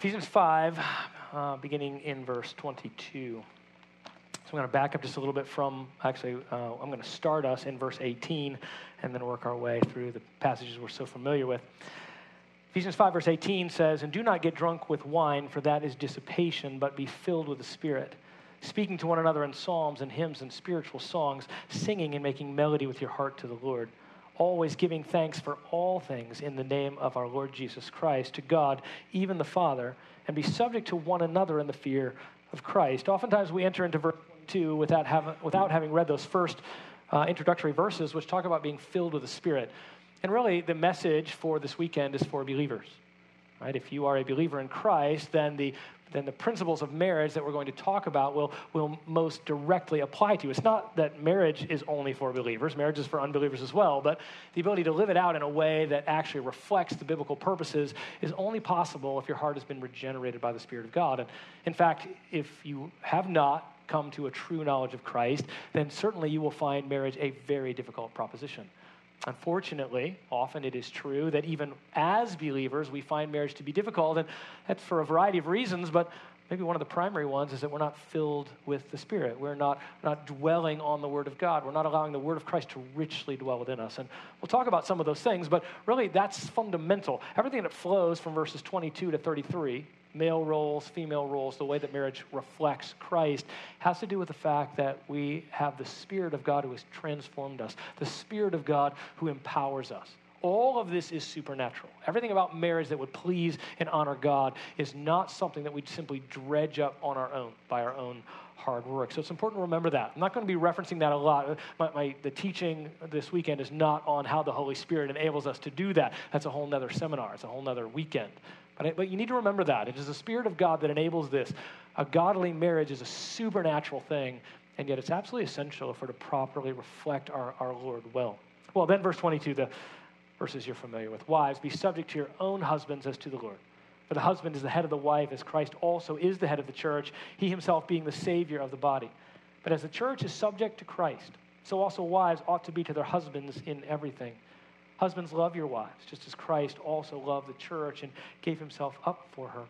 Ephesians 5, beginning in verse 22. So I'm going to back up just a little bit from, I'm going to start us in verse 18 and then work our way through the passages we're so familiar with. Ephesians 5, verse 18 says, "And do not get drunk with wine, for that is dissipation, but be filled with the Spirit, speaking to one another in psalms and hymns and spiritual songs, singing and making melody with your heart to the Lord, always giving thanks for all things in the name of our Lord Jesus Christ, to God, even the Father, and be subject to one another in the fear of Christ." Oftentimes we enter into verse 22 without having read those first introductory verses, which talk about being filled with the Spirit. And really, the message for this weekend is for believers, right? If you are a believer in Christ, then the principles of marriage that we're going to talk about will most directly apply to you. It's not that marriage is only for believers. Marriage is for unbelievers as well. But the ability to live it out in a way that actually reflects the biblical purposes is only possible if your heart has been regenerated by the Spirit of God. And in fact, if you have not come to a true knowledge of Christ, then certainly you will find marriage a very difficult proposition. Unfortunately, often it is true that even as believers, we find marriage to be difficult, and that's for a variety of reasons, but maybe one of the primary ones is that we're not filled with the Spirit. We're not dwelling on the Word of God. We're not allowing the Word of Christ to richly dwell within us. And we'll talk about some of those things, but really that's fundamental. Everything that flows from verses 22 to 33, male roles, female roles, the way that marriage reflects Christ, has to do with the fact that we have the Spirit of God who has transformed us, the Spirit of God who empowers us. All of this is supernatural. Everything about marriage that would please and honor God is not something that we simply dredge up on our own, by our own hard work. So it's important to remember that. I'm not going to be referencing that a lot. The teaching this weekend is not on how the Holy Spirit enables us to do that. That's a whole nother seminar. It's a whole nother weekend. But you need to remember that. It is the Spirit of God that enables this. A godly marriage is a supernatural thing, and yet it's absolutely essential if we're to properly reflect our Lord well. Well, then verse 22, the verses you're familiar with. "Wives, be subject to your own husbands as to the Lord. For the husband is the head of the wife, as Christ also is the head of the church, he himself being the Savior of the body. But as the church is subject to Christ, so also wives ought to be to their husbands in everything. Husbands, love your wives, just as Christ also loved the church and gave himself up for her,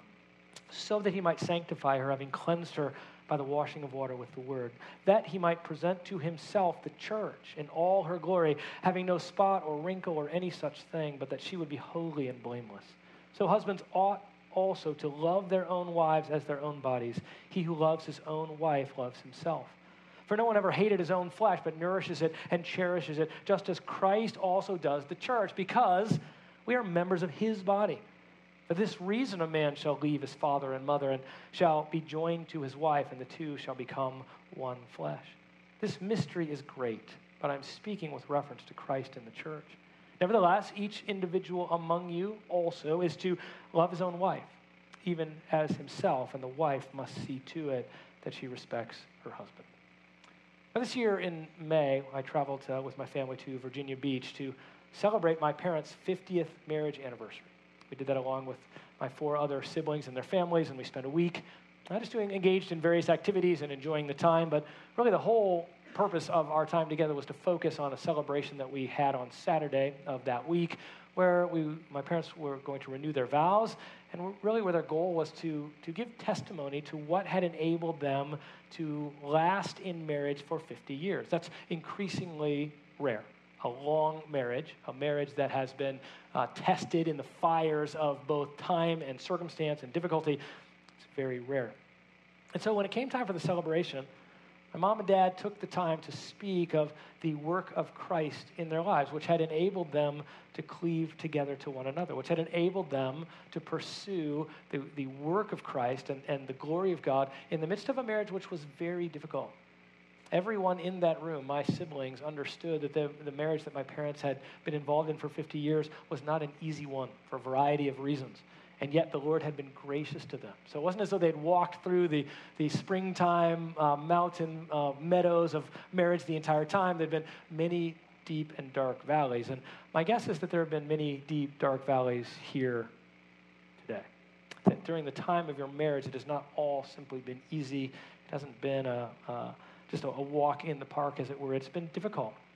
so that he might sanctify her, having cleansed her by the washing of water with the word, that he might present to himself the church in all her glory, having no spot or wrinkle or any such thing, but that she would be holy and blameless. So husbands ought also to love their own wives as their own bodies. He who loves his own wife loves himself. For no one ever hated his own flesh, but nourishes it and cherishes it, just as Christ also does the church, because we are members of his body. For this reason a man shall leave his father and mother and shall be joined to his wife, and the two shall become one flesh. This mystery is great, but I'm speaking with reference to Christ and the church. Nevertheless, each individual among you also is to love his own wife, even as himself, and the wife must see to it that she respects her husband." Now, this year in May, I traveled with my family to Virginia Beach to celebrate my parents' 50th marriage anniversary. We did that along with my 4 other siblings and their families, and we spent a week just engaged in various activities and enjoying the time. But really the whole purpose of our time together was to focus on a celebration that we had on Saturday of that week, where my parents were going to renew their vows, and really where their goal was to give testimony to what had enabled them to last in marriage for 50 years. That's increasingly rare. A long marriage, a marriage that has been tested in the fires of both time and circumstance and difficulty, it's very rare. And so when it came time for the celebration, my mom and dad took the time to speak of the work of Christ in their lives, which had enabled them to cleave together to one another, which had enabled them to pursue the work of Christ and the glory of God in the midst of a marriage which was very difficult. Everyone in that room, my siblings, understood that the marriage that my parents had been involved in for 50 years was not an easy one for a variety of reasons. And yet the Lord had been gracious to them. So it wasn't as though they'd walked through the springtime mountain meadows of marriage the entire time. There'd been many deep and dark valleys. And my guess is that there have been many deep, dark valleys here today. That during the time of your marriage, it has not all simply been easy. It hasn't been just a walk in the park, as it were. It's been difficult.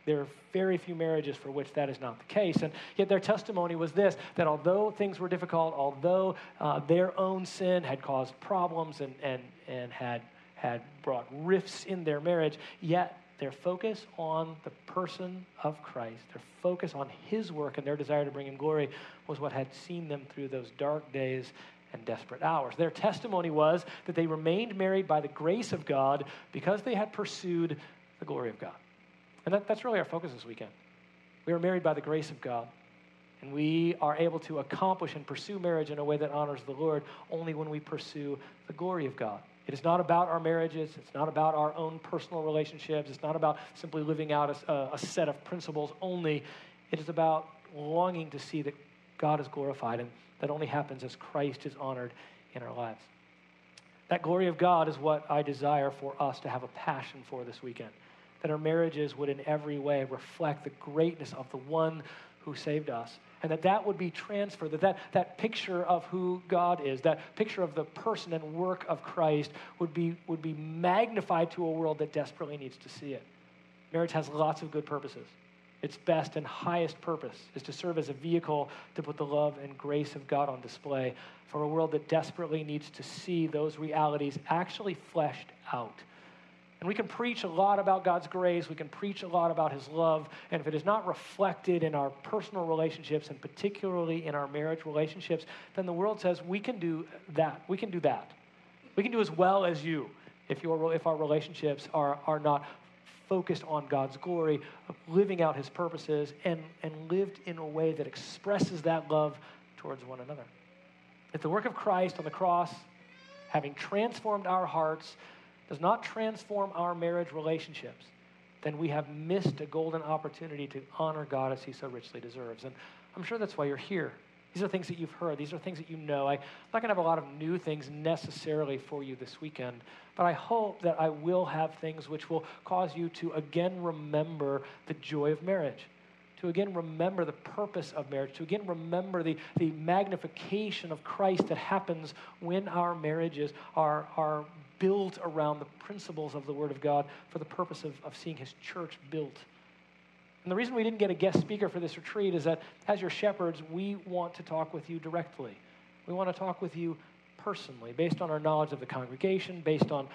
There are very few marriages for which that is not the case. And yet their testimony was this, that although things were difficult, although their own sin had caused problems and had brought rifts in their marriage, yet their focus on the person of Christ, their focus on his work and their desire to bring him glory was what had seen them through those dark days and desperate hours. Their testimony was that they remained married by the grace of God because they had pursued the glory of God. And that's really our focus this weekend. We are married by the grace of God, and we are able to accomplish and pursue marriage in a way that honors the Lord only when we pursue the glory of God. It is not about our marriages. It's not about our own personal relationships. It's not about simply living out a set of principles only. It is about longing to see that God is glorified, and that only happens as Christ is honored in our lives. That glory of God is what I desire for us to have a passion for this weekend, that our marriages would in every way reflect the greatness of the one who saved us, and that would be transferred, that picture of who God is, that picture of the person and work of Christ would be magnified to a world that desperately needs to see it. Marriage has lots of good purposes. Its best and highest purpose is to serve as a vehicle to put the love and grace of God on display for a world that desperately needs to see those realities actually fleshed out. And we can preach a lot about God's grace, we can preach a lot about his love, and if it is not reflected in our personal relationships, and particularly in our marriage relationships, then the world says we can do that. We can do that. We can do as well as you if our relationships are not focused on God's glory, living out his purposes, and lived in a way that expresses that love towards one another. If the work of Christ on the cross, having transformed our hearts, does not transform our marriage relationships, then we have missed a golden opportunity to honor God as he so richly deserves. And I'm sure that's why you're here. These are things that you've heard. These are things that you know. I'm not going to have a lot of new things necessarily for you this weekend, but I hope that I will have things which will cause you to again remember the joy of marriage, to again remember the purpose of marriage, to again remember the magnification of Christ that happens when our marriages are built around the principles of the Word of God for the purpose of seeing his church built. And the reason we didn't get a guest speaker for this retreat is that as your shepherds, we want to talk with you directly. We want to talk with you personally, based on our knowledge of the congregation, based on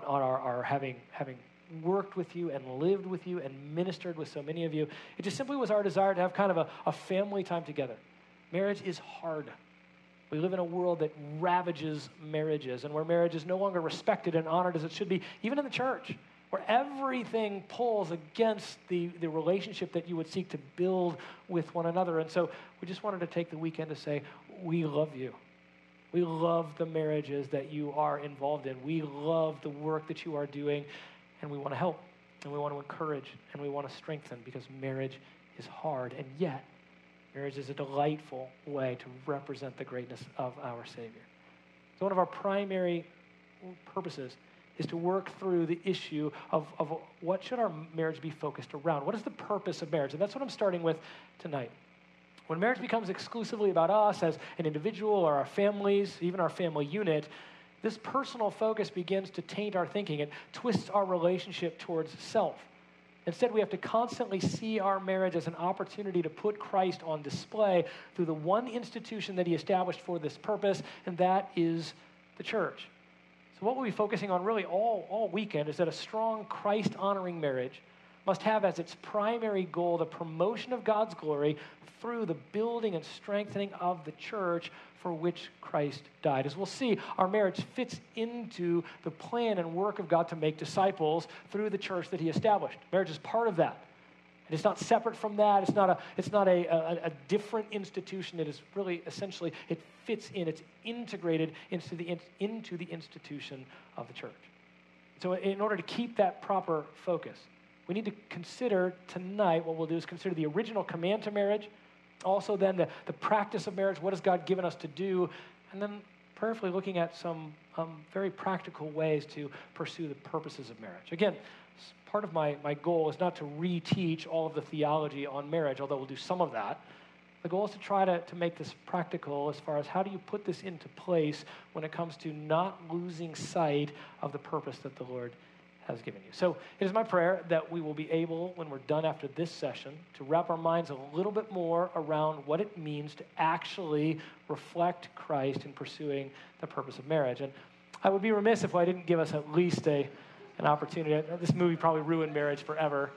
our having worked with you and lived with you and ministered with so many of you. It just simply was our desire to have kind of a family time together. Marriage is hard. We live in a world that ravages marriages, and where marriage is no longer respected and honored as it should be, even in the church, where everything pulls against the relationship that you would seek to build with one another. And so we just wanted to take the weekend to say, we love you. We love the marriages that you are involved in. We love the work that you are doing, and we want to help, and we want to encourage, and we want to strengthen, because marriage is hard, and yet marriage is a delightful way to represent the greatness of our Savior. So one of our primary purposes is to work through the issue of what should our marriage be focused around? What is the purpose of marriage? And that's what I'm starting with tonight. When marriage becomes exclusively about us as an individual or our families, even our family unit, this personal focus begins to taint our thinking. It twists our relationship towards self. Instead, we have to constantly see our marriage as an opportunity to put Christ on display through the one institution that he established for this purpose, and that is the church. So what we'll be focusing on really all weekend is that a strong Christ-honoring marriage must have as its primary goal the promotion of God's glory through the building and strengthening of the church for which Christ died. As we'll see, our marriage fits into the plan and work of God to make disciples through the church that he established. Marriage is part of that. And it's not separate from that. It's not a different institution. It is really, essentially, it fits in. It's integrated into the institution of the church. So in order to keep that proper focus, we need to consider tonight, what we'll do is consider the original command to marriage, also then the practice of marriage, what has God given us to do, and then prayerfully looking at some very practical ways to pursue the purposes of marriage. Again, part of my goal is not to reteach all of the theology on marriage, although we'll do some of that. The goal is to try to make this practical as far as how do you put this into place when it comes to not losing sight of the purpose that the Lord has given you. So it is my prayer that we will be able, when we're done after this session, to wrap our minds a little bit more around what it means to actually reflect Christ in pursuing the purpose of marriage. And I would be remiss if I didn't give us at least an opportunity. This movie probably ruined marriage forever.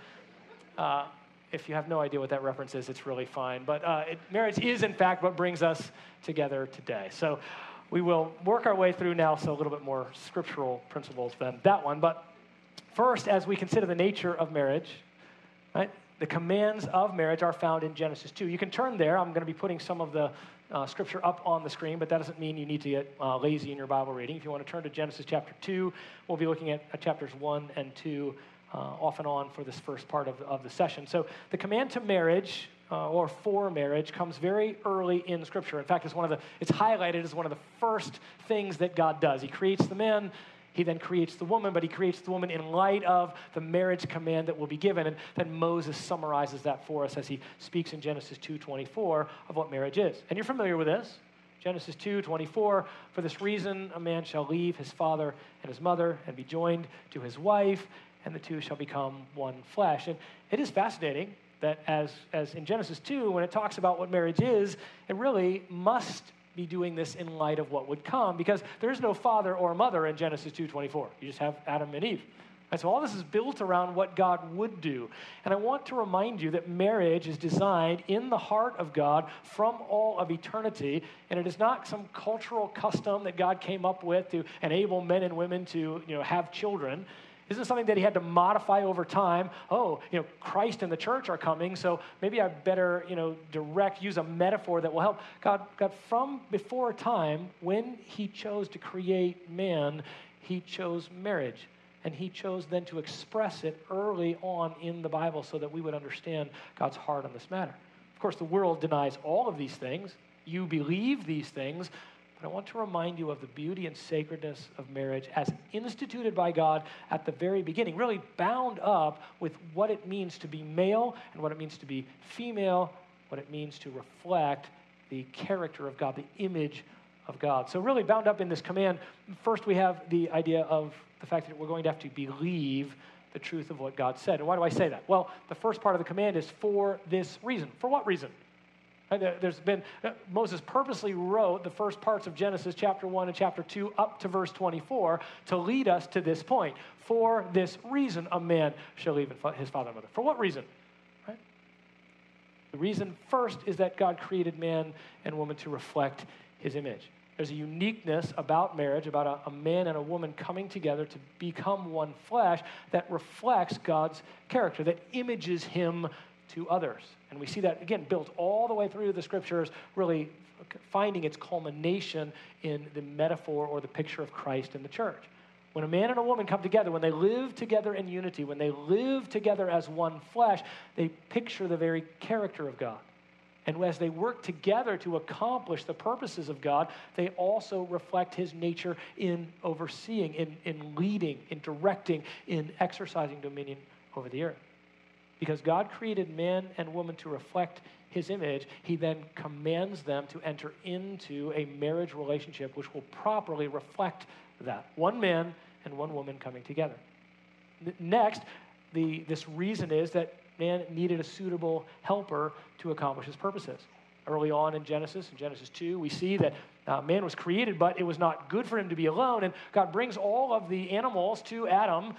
If you have no idea what that reference is, it's really fine. But marriage is, in fact, what brings us together today. So we will work our way through now, so a little bit more scriptural principles than that one. But first, as we consider the nature of marriage, right, the commands of marriage are found in Genesis 2. You can turn there. I'm going to be putting some of the scripture up on the screen, but that doesn't mean you need to get lazy in your Bible reading. If you want to turn to Genesis chapter 2, we'll be looking at chapters 1 and 2 off and on for this first part of the session. So the command to marriage or for marriage comes very early in Scripture. In fact, it's highlighted as one of the first things that God does. He creates the man, he then creates the woman, but he creates the woman in light of the marriage command that will be given. And then Moses summarizes that for us as he speaks in Genesis 2:24 of what marriage is. And you're familiar with this. Genesis 2:24, for this reason a man shall leave his father and his mother and be joined to his wife, and the two shall become one flesh. And it is fascinating that as in Genesis 2, when it talks about what marriage is, it really must be doing this in light of what would come, because there is no father or mother in Genesis 2:24. You just have Adam and Eve. And so all this is built around what God would do. And I want to remind you that marriage is designed in the heart of God from all of eternity, and it is not some cultural custom that God came up with to enable men and women to, have children. This isn't something that he had to modify over time. Christ and the church are coming, so maybe I better, use a metaphor that will help. God, from before time, when he chose to create man, he chose marriage. And he chose then to express it early on in the Bible so that we would understand God's heart on this matter. Of course, the world denies all of these things. You believe these things. But I want to remind you of the beauty and sacredness of marriage as instituted by God at the very beginning, really bound up with what it means to be male and what it means to be female, what it means to reflect the character of God, the image of God. So really bound up in this command, first we have the idea of the fact that we're going to have to believe the truth of what God said. And why do I say that? Well, the first part of the command is for this reason. For what reason? Moses purposely wrote the first parts of Genesis chapter 1 and chapter 2 up to verse 24 to lead us to this point. For this reason, a man shall leave his father and mother. For what reason? Right? The reason first is that God created man and woman to reflect his image. There's a uniqueness about marriage, about a man and a woman coming together to become one flesh that reflects God's character, that images him to others. And we see that, again, built all the way through the scriptures, really finding its culmination in the metaphor or the picture of Christ in the church. When a man and a woman come together, when they live together in unity, when they live together as one flesh, they picture the very character of God. And as they work together to accomplish the purposes of God, they also reflect his nature in overseeing, in leading, in directing, in exercising dominion over the earth. Because God created man and woman to reflect his image, he then commands them to enter into a marriage relationship which will properly reflect that. One man and one woman coming together. Next, this reason is that man needed a suitable helper to accomplish his purposes. Early on in Genesis 2, we see that man was created, but it was not good for him to be alone. And God brings all of the animals to Adam.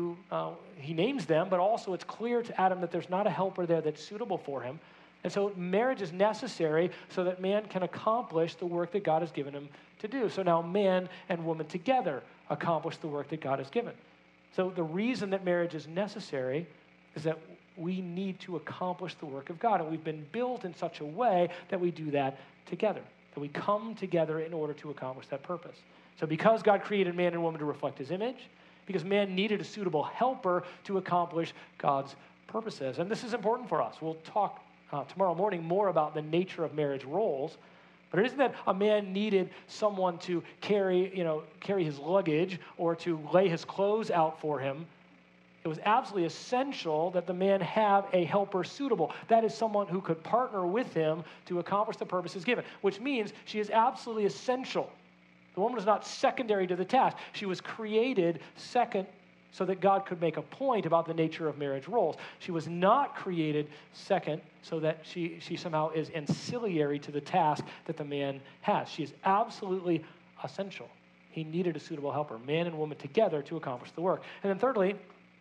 He names them, but also it's clear to Adam that there's not a helper there that's suitable for him. And so marriage is necessary so that man can accomplish the work that God has given him to do. So now man and woman together accomplish the work that God has given. So the reason that marriage is necessary is that we need to accomplish the work of God. And we've been built in such a way that we do that together, that we come together in order to accomplish that purpose. So because God created man and woman to reflect his image, because man needed a suitable helper to accomplish God's purposes. And this is important for us. We'll talk tomorrow morning more about the nature of marriage roles. But it isn't that a man needed someone to carry his luggage or to lay his clothes out for him. It was absolutely essential that the man have a helper suitable. That is someone who could partner with him to accomplish the purposes given, which means she is absolutely essential. The woman is not secondary to the task. She was created second so that God could make a point about the nature of marriage roles. She was not created second so that she somehow is ancillary to the task that the man has. She is absolutely essential. He needed a suitable helper, man and woman together, to accomplish the work. And then thirdly,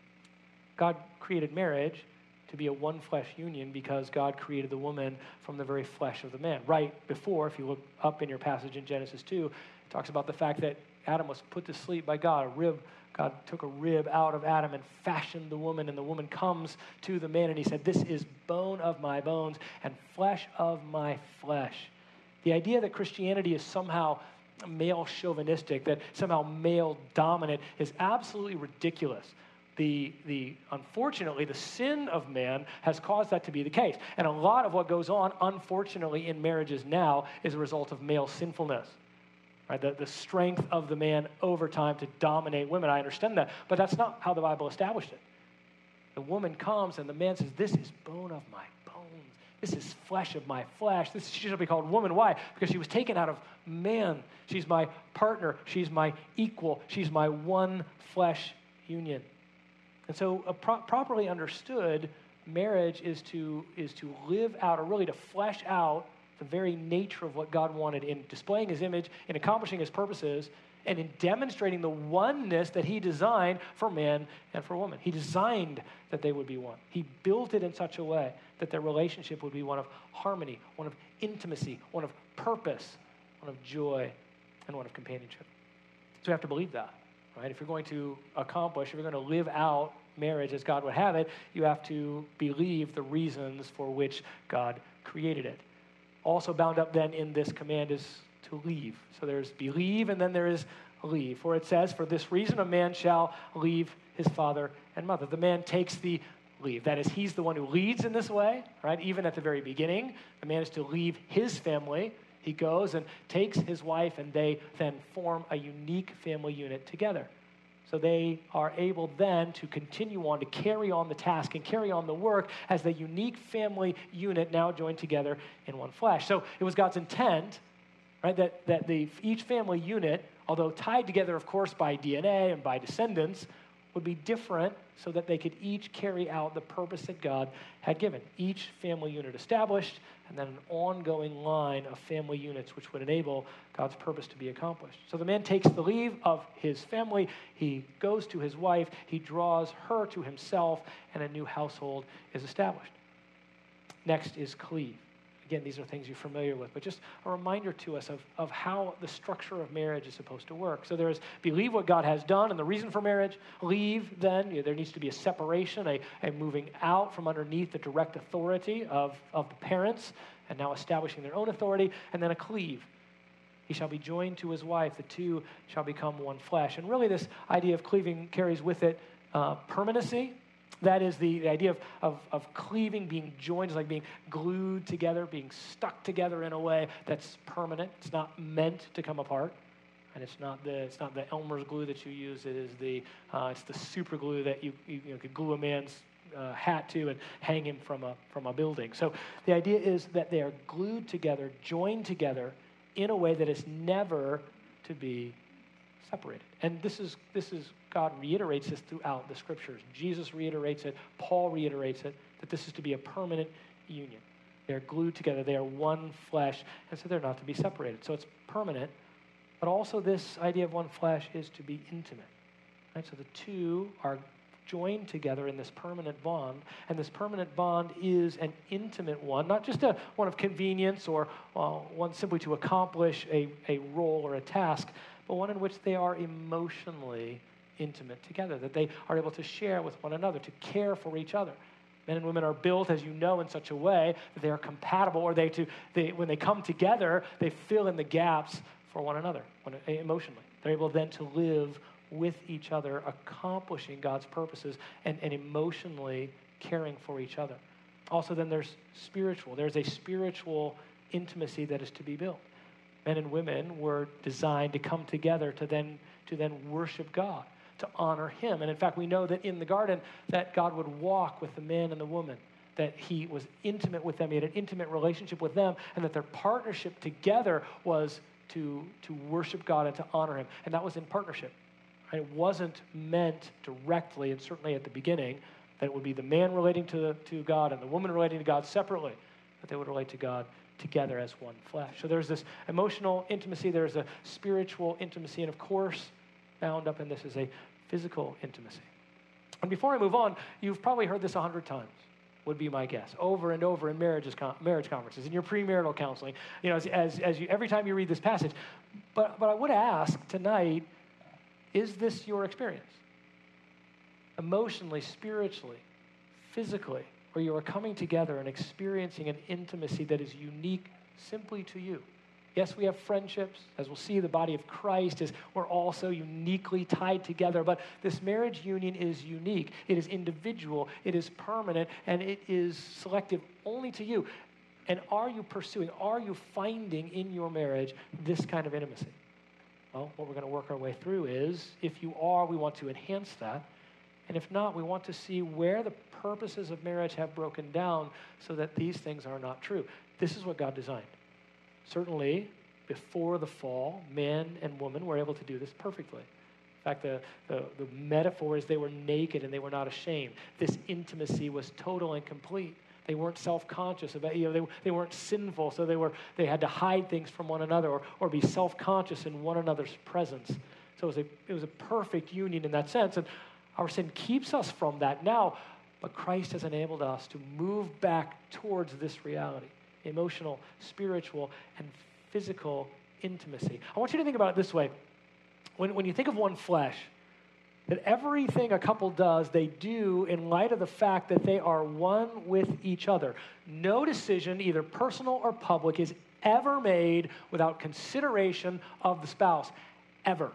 God created marriage to be a one-flesh union because God created the woman from the very flesh of the man. Right before, if you look up in your passage in Genesis 2, it talks about the fact that Adam was put to sleep by God. God took a rib out of Adam and fashioned the woman, and the woman comes to the man, and he said, "This is bone of my bones and flesh of my flesh." The idea that Christianity is somehow male chauvinistic, that somehow male dominant, is absolutely ridiculous. Unfortunately, the sin of man has caused that to be the case. And a lot of what goes on, unfortunately, in marriages now is a result of male sinfulness. Right? The strength of the man over time to dominate women. I understand that, but that's not how the Bible established it. The woman comes and the man says, "This is bone of my bones. This is flesh of my flesh." She should be called woman. Why? Because she was taken out of man. She's my partner. She's my equal. She's my one flesh union. And so properly understood, marriage is to live out, or really to flesh out, the very nature of what God wanted in displaying his image, in accomplishing his purposes, and in demonstrating the oneness that he designed for man and for woman. He designed that they would be one. He built it in such a way that their relationship would be one of harmony, one of intimacy, one of purpose, one of joy, and one of companionship. So we have to believe that, right? If you're going to accomplish, if you're going to live out marriage as God would have it, you have to believe the reasons for which God created it. Also bound up then in this command is to leave. So there's believe and then there is leave. For it says, "For this reason a man shall leave his father and mother." The man takes the leave. That is, he's the one who leads in this way, right? Even at the very beginning, the man is to leave his family. He goes and takes his wife, and they then form a unique family unit together. So they are able then to continue on, to carry on the task and carry on the work as the unique family unit now joined together in one flesh. So it was God's intent, right, that each family unit, although tied together, of course, by DNA and by descendants, would be different so that they could each carry out the purpose that God had given. Each family unit established, and then an ongoing line of family units which would enable God's purpose to be accomplished. So the man takes the leave of his family, he goes to his wife, he draws her to himself, and a new household is established. Next is cleave. Again, these are things you're familiar with, but just a reminder to us of how the structure of marriage is supposed to work. So there is believe what God has done and the reason for marriage. Leave, then, there needs to be a separation, a moving out from underneath the direct authority of the parents, and now establishing their own authority, and then a cleave. He shall be joined to his wife. The two shall become one flesh. And really this idea of cleaving carries with it permanency. That is the idea of cleaving, being joined, is like being glued together, being stuck together in a way that's permanent. It's not meant to come apart, and it's not the Elmer's glue that you use. It is it's the super glue that you could glue a man's hat to and hang him from a building. So the idea is that they are glued together, joined together in a way that is never to be separated. And this is God reiterates this throughout the scriptures. Jesus reiterates it. Paul reiterates it, that this is to be a permanent union. They're glued together. They are one flesh, and so they're not to be separated. So it's permanent, but also this idea of one flesh is to be intimate. Right? So the two are joined together in this permanent bond, and this permanent bond is an intimate one, not just one of convenience or one simply to accomplish a role or a task, but one in which they are emotionally intimate together, that they are able to share with one another, to care for each other. Men and women are built, as you know, in such a way that they are compatible, or when they come together, they fill in the gaps for one another emotionally. They're able then to live with each other, accomplishing God's purposes and emotionally caring for each other. Also, then there's spiritual. There's a spiritual intimacy that is to be built. Men and women were designed to come together to then worship God, to honor him. And in fact, we know that in the garden that God would walk with the man and the woman, that he was intimate with them, he had an intimate relationship with them, and that their partnership together was to worship God and to honor him. And that was in partnership. Right? It wasn't meant directly, and certainly at the beginning, that it would be the man relating to God and the woman relating to God separately, but they would relate to God together as one flesh. So there's this emotional intimacy, there's a spiritual intimacy, and of course, bound up in this is a physical intimacy. And before I move on, you've probably heard this 100 times, would be my guess, over and over in marriage conferences, in your premarital counseling, as you, every time you read this passage. But I would ask tonight, is this your experience? Emotionally, spiritually, physically, where you are coming together and experiencing an intimacy that is unique simply to you. Yes, we have friendships. As we'll see, the body of Christ is we're also uniquely tied together. But this marriage union is unique. It is individual. It is permanent. And it is selective only to you. And are you finding in your marriage this kind of intimacy? Well, what we're going to work our way through is, if you are, we want to enhance that. And if not, we want to see where the purposes of marriage have broken down so that these things are not true. This is what God designed. Certainly, before the fall, man and woman were able to do this perfectly. In fact, the metaphor is they were naked and they were not ashamed. This intimacy was total and complete. They weren't self-conscious about, they weren't sinful, so they had to hide things from one another or be self-conscious in one another's presence. So it was a perfect union in that sense. And our sin keeps us from that now, but Christ has enabled us to move back towards this reality. Emotional, spiritual, and physical intimacy. I want you to think about it this way. When you think of one flesh, that everything a couple does, they do in light of the fact that they are one with each other. No decision, either personal or public, is ever made without consideration of the spouse. Ever.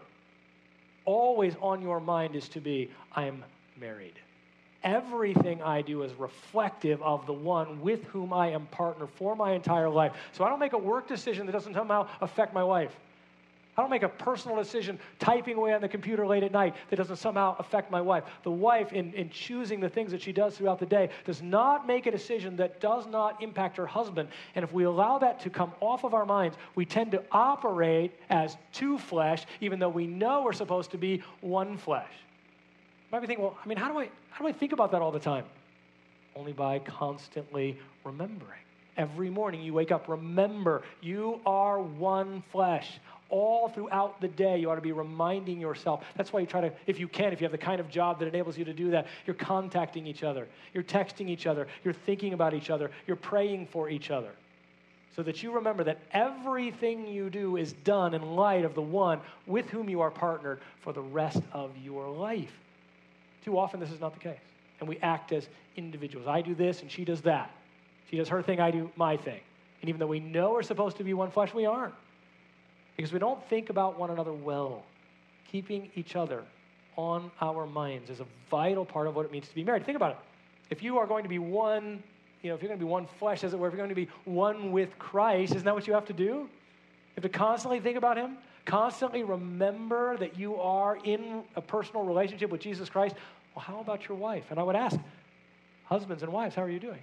Always on your mind is to be, I'm married. Everything I do is reflective of the one with whom I am partnered for my entire life. So I don't make a work decision that doesn't somehow affect my wife. I don't make a personal decision typing away on the computer late at night that doesn't somehow affect my wife. The wife, in choosing the things that she does throughout the day, does not make a decision that does not impact her husband. And if we allow that to come off of our minds, we tend to operate as two flesh, even though we know we're supposed to be one flesh. You might be thinking, well, how do I think about that all the time? Only by constantly remembering. Every morning you wake up, remember, you are one flesh. All throughout the day, you ought to be reminding yourself. That's why you try to, if you have the kind of job that enables you to do that, you're contacting each other, you're texting each other, you're thinking about each other, you're praying for each other. So that you remember that everything you do is done in light of the one with whom you are partnered for the rest of your life. Too often, this is not the case. And we act as individuals. I do this and she does that. She does her thing, I do my thing. And even though we know we're supposed to be one flesh, we aren't. Because we don't think about one another well. Keeping each other on our minds is a vital part of what it means to be married. Think about it. If you are going to be one, if you're going to be one flesh, as it were, if you're going to be one with Christ, isn't that what you have to do? You have to constantly think about him. Constantly remember that you are in a personal relationship with Jesus Christ. Well, how about your wife? And I would ask, husbands and wives, how are you doing?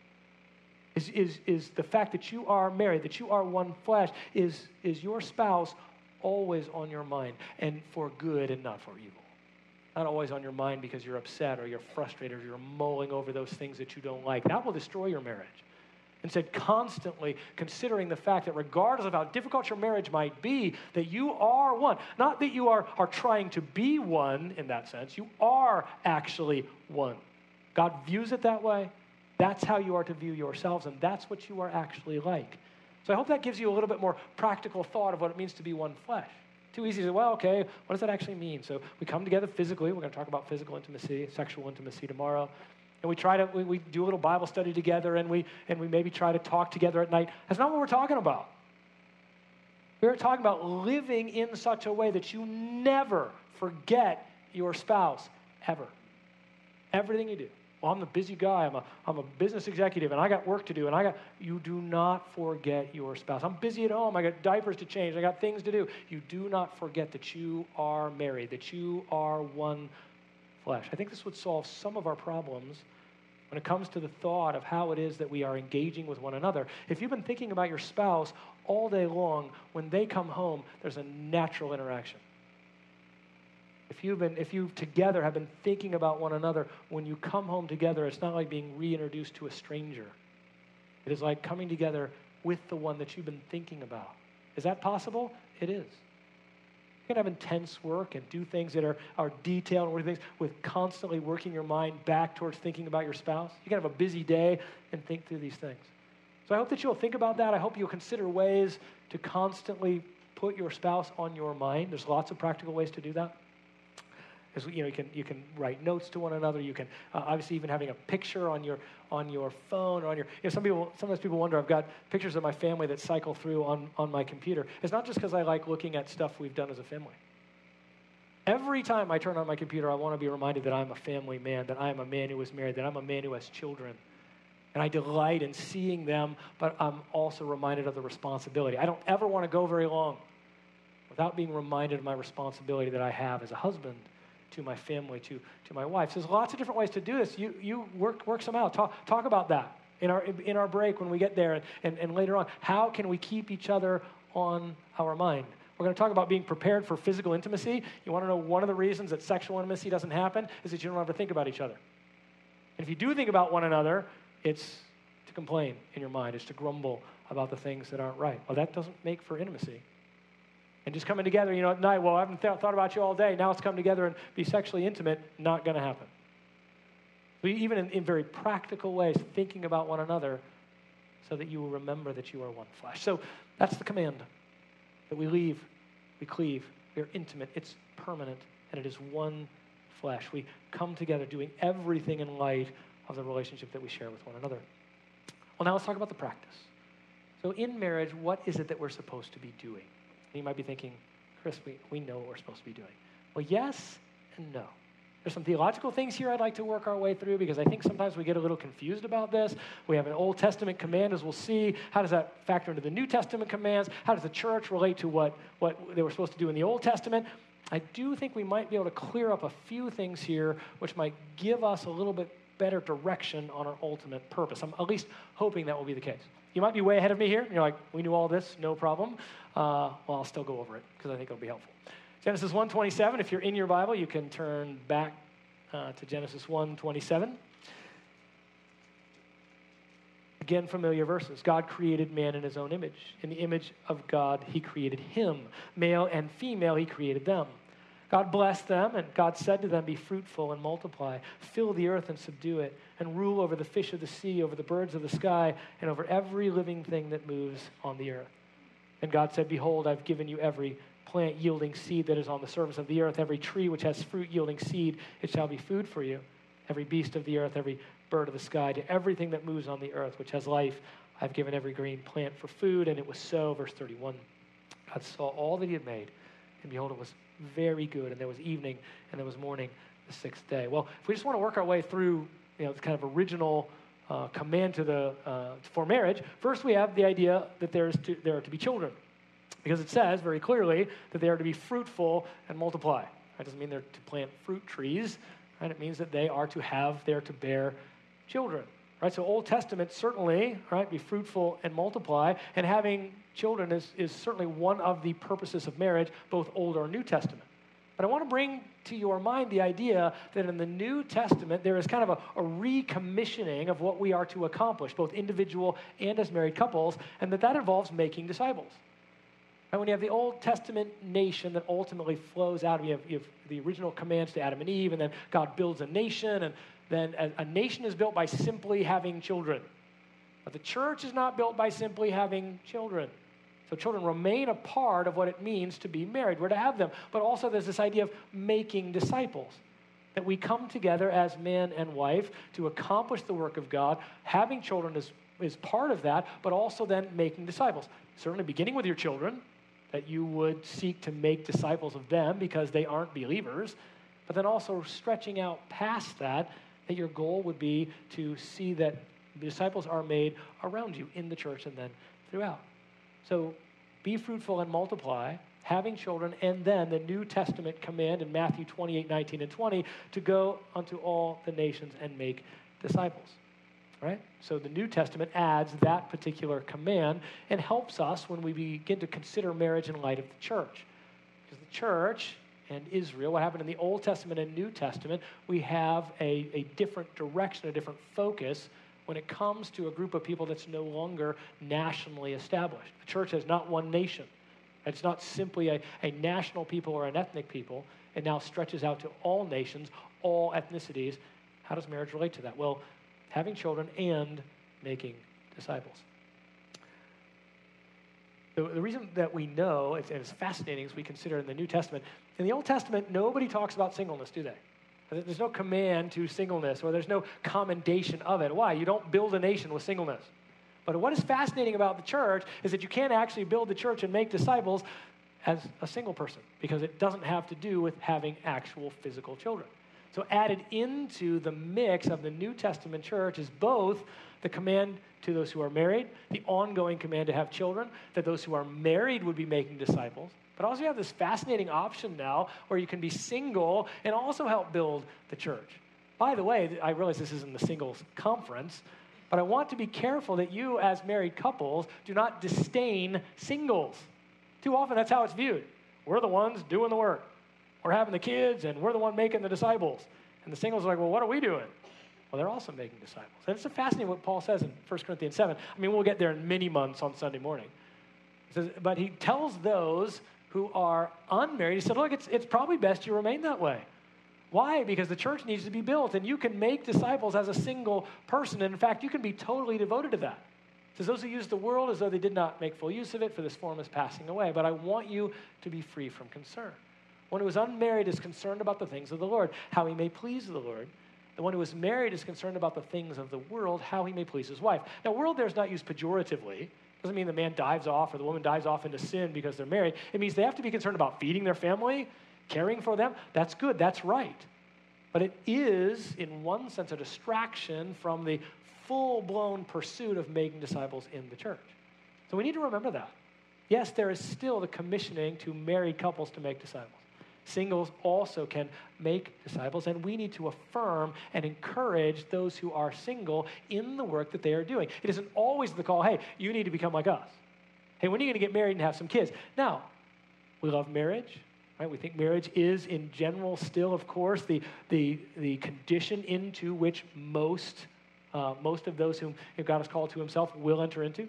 Is the fact that you are married, that you are one flesh, is your spouse always on your mind, and for good and not for evil? Not always on your mind because you're upset or you're frustrated or you're mulling over those things that you don't like. That will destroy your marriage. Instead, constantly considering the fact that regardless of how difficult your marriage might be, that you are one. Not that you are trying to be one in that sense. You are actually one. God views it that way. That's how you are to view yourselves, and that's what you are actually like. So I hope that gives you a little bit more practical thought of what it means to be one flesh. Too easy to say, well, okay, what does that actually mean? So we come together physically. We're going to talk about physical intimacy, sexual intimacy tomorrow. And we do a little Bible study together, and we maybe try to talk together at night. That's not what we're talking about. We're talking about living in such a way that you never forget your spouse, ever. Everything you do. Well, I'm a busy guy. I'm a business executive, and I got work to do. And you do not forget your spouse. I'm busy at home. I got diapers to change. I got things to do. You do not forget that you are married, that you are one flesh. I think this would solve some of our problems when it comes to the thought of how it is that we are engaging with one another. If you've been thinking about your spouse all day long, when they come home, there's a natural interaction. If you together have been thinking about one another, when you come home together, it's not like being reintroduced to a stranger. It is like coming together with the one that you've been thinking about. Is that possible? It is. You can have intense work and do things that are detailed and things with constantly working your mind back towards thinking about your spouse. You can have a busy day and think through these things. So I hope that you'll think about that. I hope you'll consider ways to constantly put your spouse on your mind. There's lots of practical ways to do that. You can write notes to one another. You can obviously even having a picture on your phone or on your. Sometimes people wonder. I've got pictures of my family that cycle through on my computer. It's not just because I like looking at stuff we've done as a family. Every time I turn on my computer, I want to be reminded that I'm a family man, that I'm a man who is married, that I'm a man who has children. And I delight in seeing them, but I'm also reminded of the responsibility. I don't ever want to go very long without being reminded of my responsibility that I have as a husband to my family, to my wife. So there's lots of different ways to do this. You work some out. Talk about that in our break when we get there and later on. How can we keep each other on our mind? We're going to talk about being prepared for physical intimacy. You want to know one of the reasons that sexual intimacy doesn't happen is that you don't ever think about each other. And if you do think about one another, it's to complain in your mind. It's to grumble about the things that aren't right. Well, that doesn't make for intimacy. And just coming together, at night, well, I haven't thought about you all day. Now let's come together and be sexually intimate. Not going to happen. Even in very practical ways, thinking about one another so that you will remember that you are one flesh. So that's the command, that we leave, we cleave, we are intimate, it's permanent, and it is one flesh. We come together doing everything in light of the relationship that we share with one another. Well, now let's talk about the practice. So in marriage, what is it that we're supposed to be doing? And you might be thinking, Chris, we know what we're supposed to be doing. Well, yes and no. There's some theological things here I'd like to work our way through because I think sometimes we get a little confused about this. We have an Old Testament command, as we'll see. How does that factor into the New Testament commands? How does the church relate to what they were supposed to do in the Old Testament? I do think we might be able to clear up a few things here which might give us a little bit better direction on our ultimate purpose. I'm at least hoping that will be the case. You might be way ahead of me here. You're like, we knew all this, no problem. Well, I'll still go over it because I think it'll be helpful. Genesis 1:27, if you're in your Bible, you can turn back to Genesis 1:27. Again, familiar verses. God created man in his own image. In the image of God, he created him. Male and female, he created them. God blessed them, and God said to them, be fruitful and multiply, fill the earth and subdue it, and rule over the fish of the sea, over the birds of the sky, and over every living thing that moves on the earth. And God said, behold, I've given you every plant yielding seed that is on the surface of the earth, every tree which has fruit yielding seed, it shall be food for you. Every beast of the earth, every bird of the sky, to everything that moves on the earth, which has life, I've given every green plant for food. And it was so, verse 31. God saw all that he had made, and behold, it was very good. And there was evening, and there was morning the sixth day. Well, if we just want to work our way through, this kind of original command for marriage, first we have the idea that there are to be children. Because it says very clearly that they are to be fruitful and multiply. That doesn't mean they're to plant fruit trees. Right? It means that they are to bear children. Right? So Old Testament certainly, right, be fruitful and multiply. And having children is certainly one of the purposes of marriage, both Old or New Testament. But I want to bring to your mind the idea that in the New Testament, there is kind of a recommissioning of what we are to accomplish, both individual and as married couples, and that involves making disciples. And when you have the Old Testament nation that ultimately flows out, you have the original commands to Adam and Eve, and then God builds a nation, and then a nation is built by simply having children. But the church is not built by simply having children. So children remain a part of what it means to be married. We're to have them. But also there's this idea of making disciples, that we come together as man and wife to accomplish the work of God. Having children is part of that, but also then making disciples. Certainly beginning with your children, that you would seek to make disciples of them because they aren't believers, but then also stretching out past that your goal would be to see that disciples are made around you in the church and then throughout. So be fruitful and multiply, having children, and then the New Testament command in Matthew 28, 19, and 20 to go unto all the nations and make disciples. Right? So the New Testament adds that particular command and helps us when we begin to consider marriage in light of the church. Because the church and Israel, what happened in the Old Testament and New Testament, we have a different direction, a different focus when it comes to a group of people that's no longer nationally established. The church has not one nation. It's not simply a national people or an ethnic people. It now stretches out to all nations, all ethnicities. How does marriage relate to that? Well, having children and making disciples. The reason that we know, and it's fascinating as we consider in the New Testament, in the Old Testament, nobody talks about singleness, do they? There's no command to singleness, or there's no commendation of it. Why? You don't build a nation with singleness. But what is fascinating about the church is that you can't actually build the church and make disciples as a single person, because it doesn't have to do with having actual physical children. So added into the mix of the New Testament church is both the command to those who are married, the ongoing command to have children, that those who are married would be making disciples. But also you have this fascinating option now where you can be single and also help build the church. By the way, I realize this isn't the singles conference, but I want to be careful that you as married couples do not disdain singles. Too often that's how it's viewed. We're the ones doing the work. We're having the kids, and we're the one making the disciples. And the singles are like, well, what are we doing? Well, they're also making disciples. And it's fascinating what Paul says in 1 Corinthians 7. I mean, we'll get there in many months on Sunday morning. He says, but he tells those who are unmarried, he said, look, it's probably best you remain that way. Why? Because the church needs to be built, and you can make disciples as a single person. And in fact, you can be totally devoted to that. It says, those who use the world as though they did not make full use of it, for this form is passing away. But I want you to be free from concern. One who is unmarried is concerned about the things of the Lord, how he may please the Lord. The one who is married is concerned about the things of the world, how he may please his wife. Now, world there is not used pejoratively. It doesn't mean the man dives off or the woman dives off into sin because they're married. It means they have to be concerned about feeding their family, caring for them. That's good. That's right. But it is, in one sense, a distraction from the full-blown pursuit of making disciples in the church. So we need to remember that. Yes, there is still the commissioning to married couples to make disciples. Singles also can make disciples, and we need to affirm and encourage those who are single in the work that they are doing. It isn't always the call, hey, you need to become like us. Hey, when are you going to get married and have some kids? Now, we love marriage, right? We think marriage is, in general, still, of course, the condition into which most of those whom God has called to himself will enter into.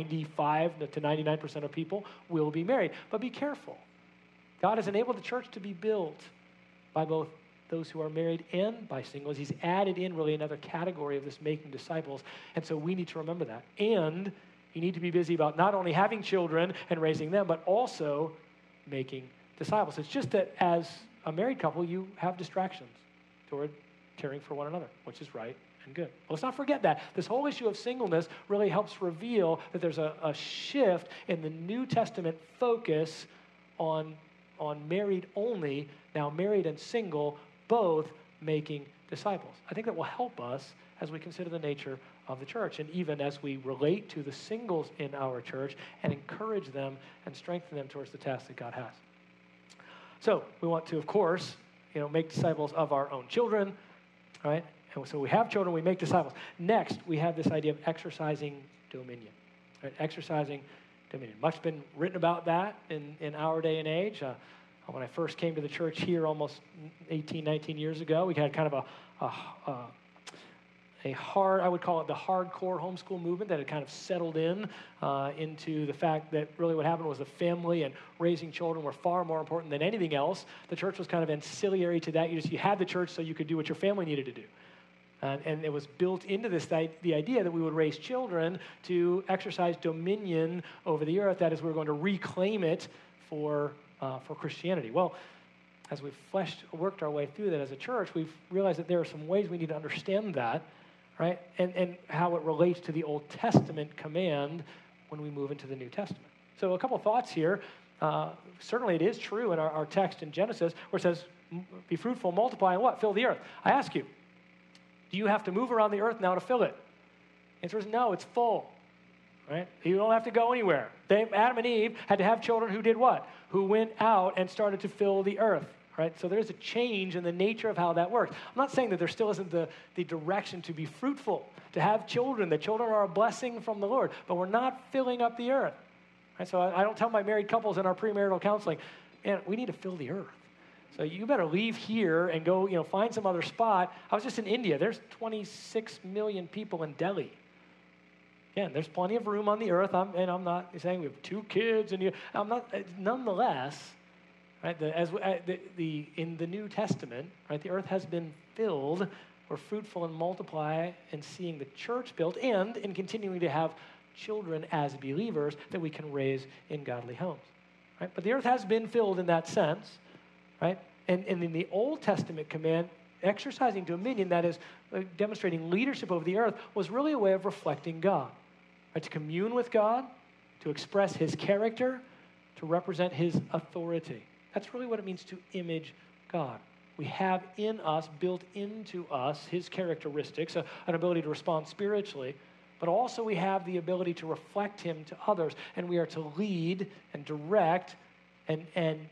95 to 99% of people will be married. But be careful. God has enabled the church to be built by both those who are married and by singles. He's added in really another category of this making disciples. And so we need to remember that. And you need to be busy about not only having children and raising them, but also making disciples. It's just that as a married couple, you have distractions toward caring for one another, which is right and good. But let's not forget that. This whole issue of singleness really helps reveal that there's a shift in the New Testament focus on married only, now married and single, both making disciples. I think that will help us as we consider the nature of the church, and even as we relate to the singles in our church and encourage them and strengthen them towards the task that God has. So we want to, of course, make disciples of our own children, right? And so we have children, we make disciples. Next, we have this idea of exercising dominion, right? Exercising dominion. Much been written about that in our day and age. When I first came to the church here almost 18, 19 years ago, we had kind of a hard, I would call it the hardcore homeschool movement that had kind of settled into the fact that really what happened was the family and raising children were far more important than anything else. The church was kind of ancillary to that. You had the church so you could do what your family needed to do. And it was built into this, the idea that we would raise children to exercise dominion over the earth. That is, we're going to reclaim it for Christianity. Well, as we've worked our way through that as a church, we've realized that there are some ways we need to understand that, right? And how it relates to the Old Testament command when we move into the New Testament. So a couple thoughts here. Certainly it is true in our text in Genesis where it says, be fruitful, multiply, and what? Fill the earth. I ask you, do you have to move around the earth now to fill it? The answer is no, it's full. Right? You don't have to go anywhere. Adam and Eve had to have children who did what? Who went out and started to fill the earth. Right? So there's a change in the nature of how that works. I'm not saying that there still isn't the direction to be fruitful, to have children, that children are a blessing from the Lord, but we're not filling up the earth. Right? So I don't tell my married couples in our premarital counseling, man, we need to fill the earth. So you better leave here and go, find some other spot. I was just in India. There's 26 million people in Delhi. Again, there's plenty of room on the earth. I'm not saying we have 2 kids, I'm not. Nonetheless, right? In the New Testament, right, the earth has been filled. We're fruitful and multiply, and seeing the church built, and in continuing to have children as believers that we can raise in godly homes. Right? But the earth has been filled in that sense, right? And in the Old Testament command, exercising dominion, that is, demonstrating leadership over the earth, was really a way of reflecting God. Right? To commune with God, to express his character, to represent his authority. That's really what it means to image God. We have in us, built into us, his characteristics, an ability to respond spiritually, but also we have the ability to reflect him to others, and we are to lead and direct and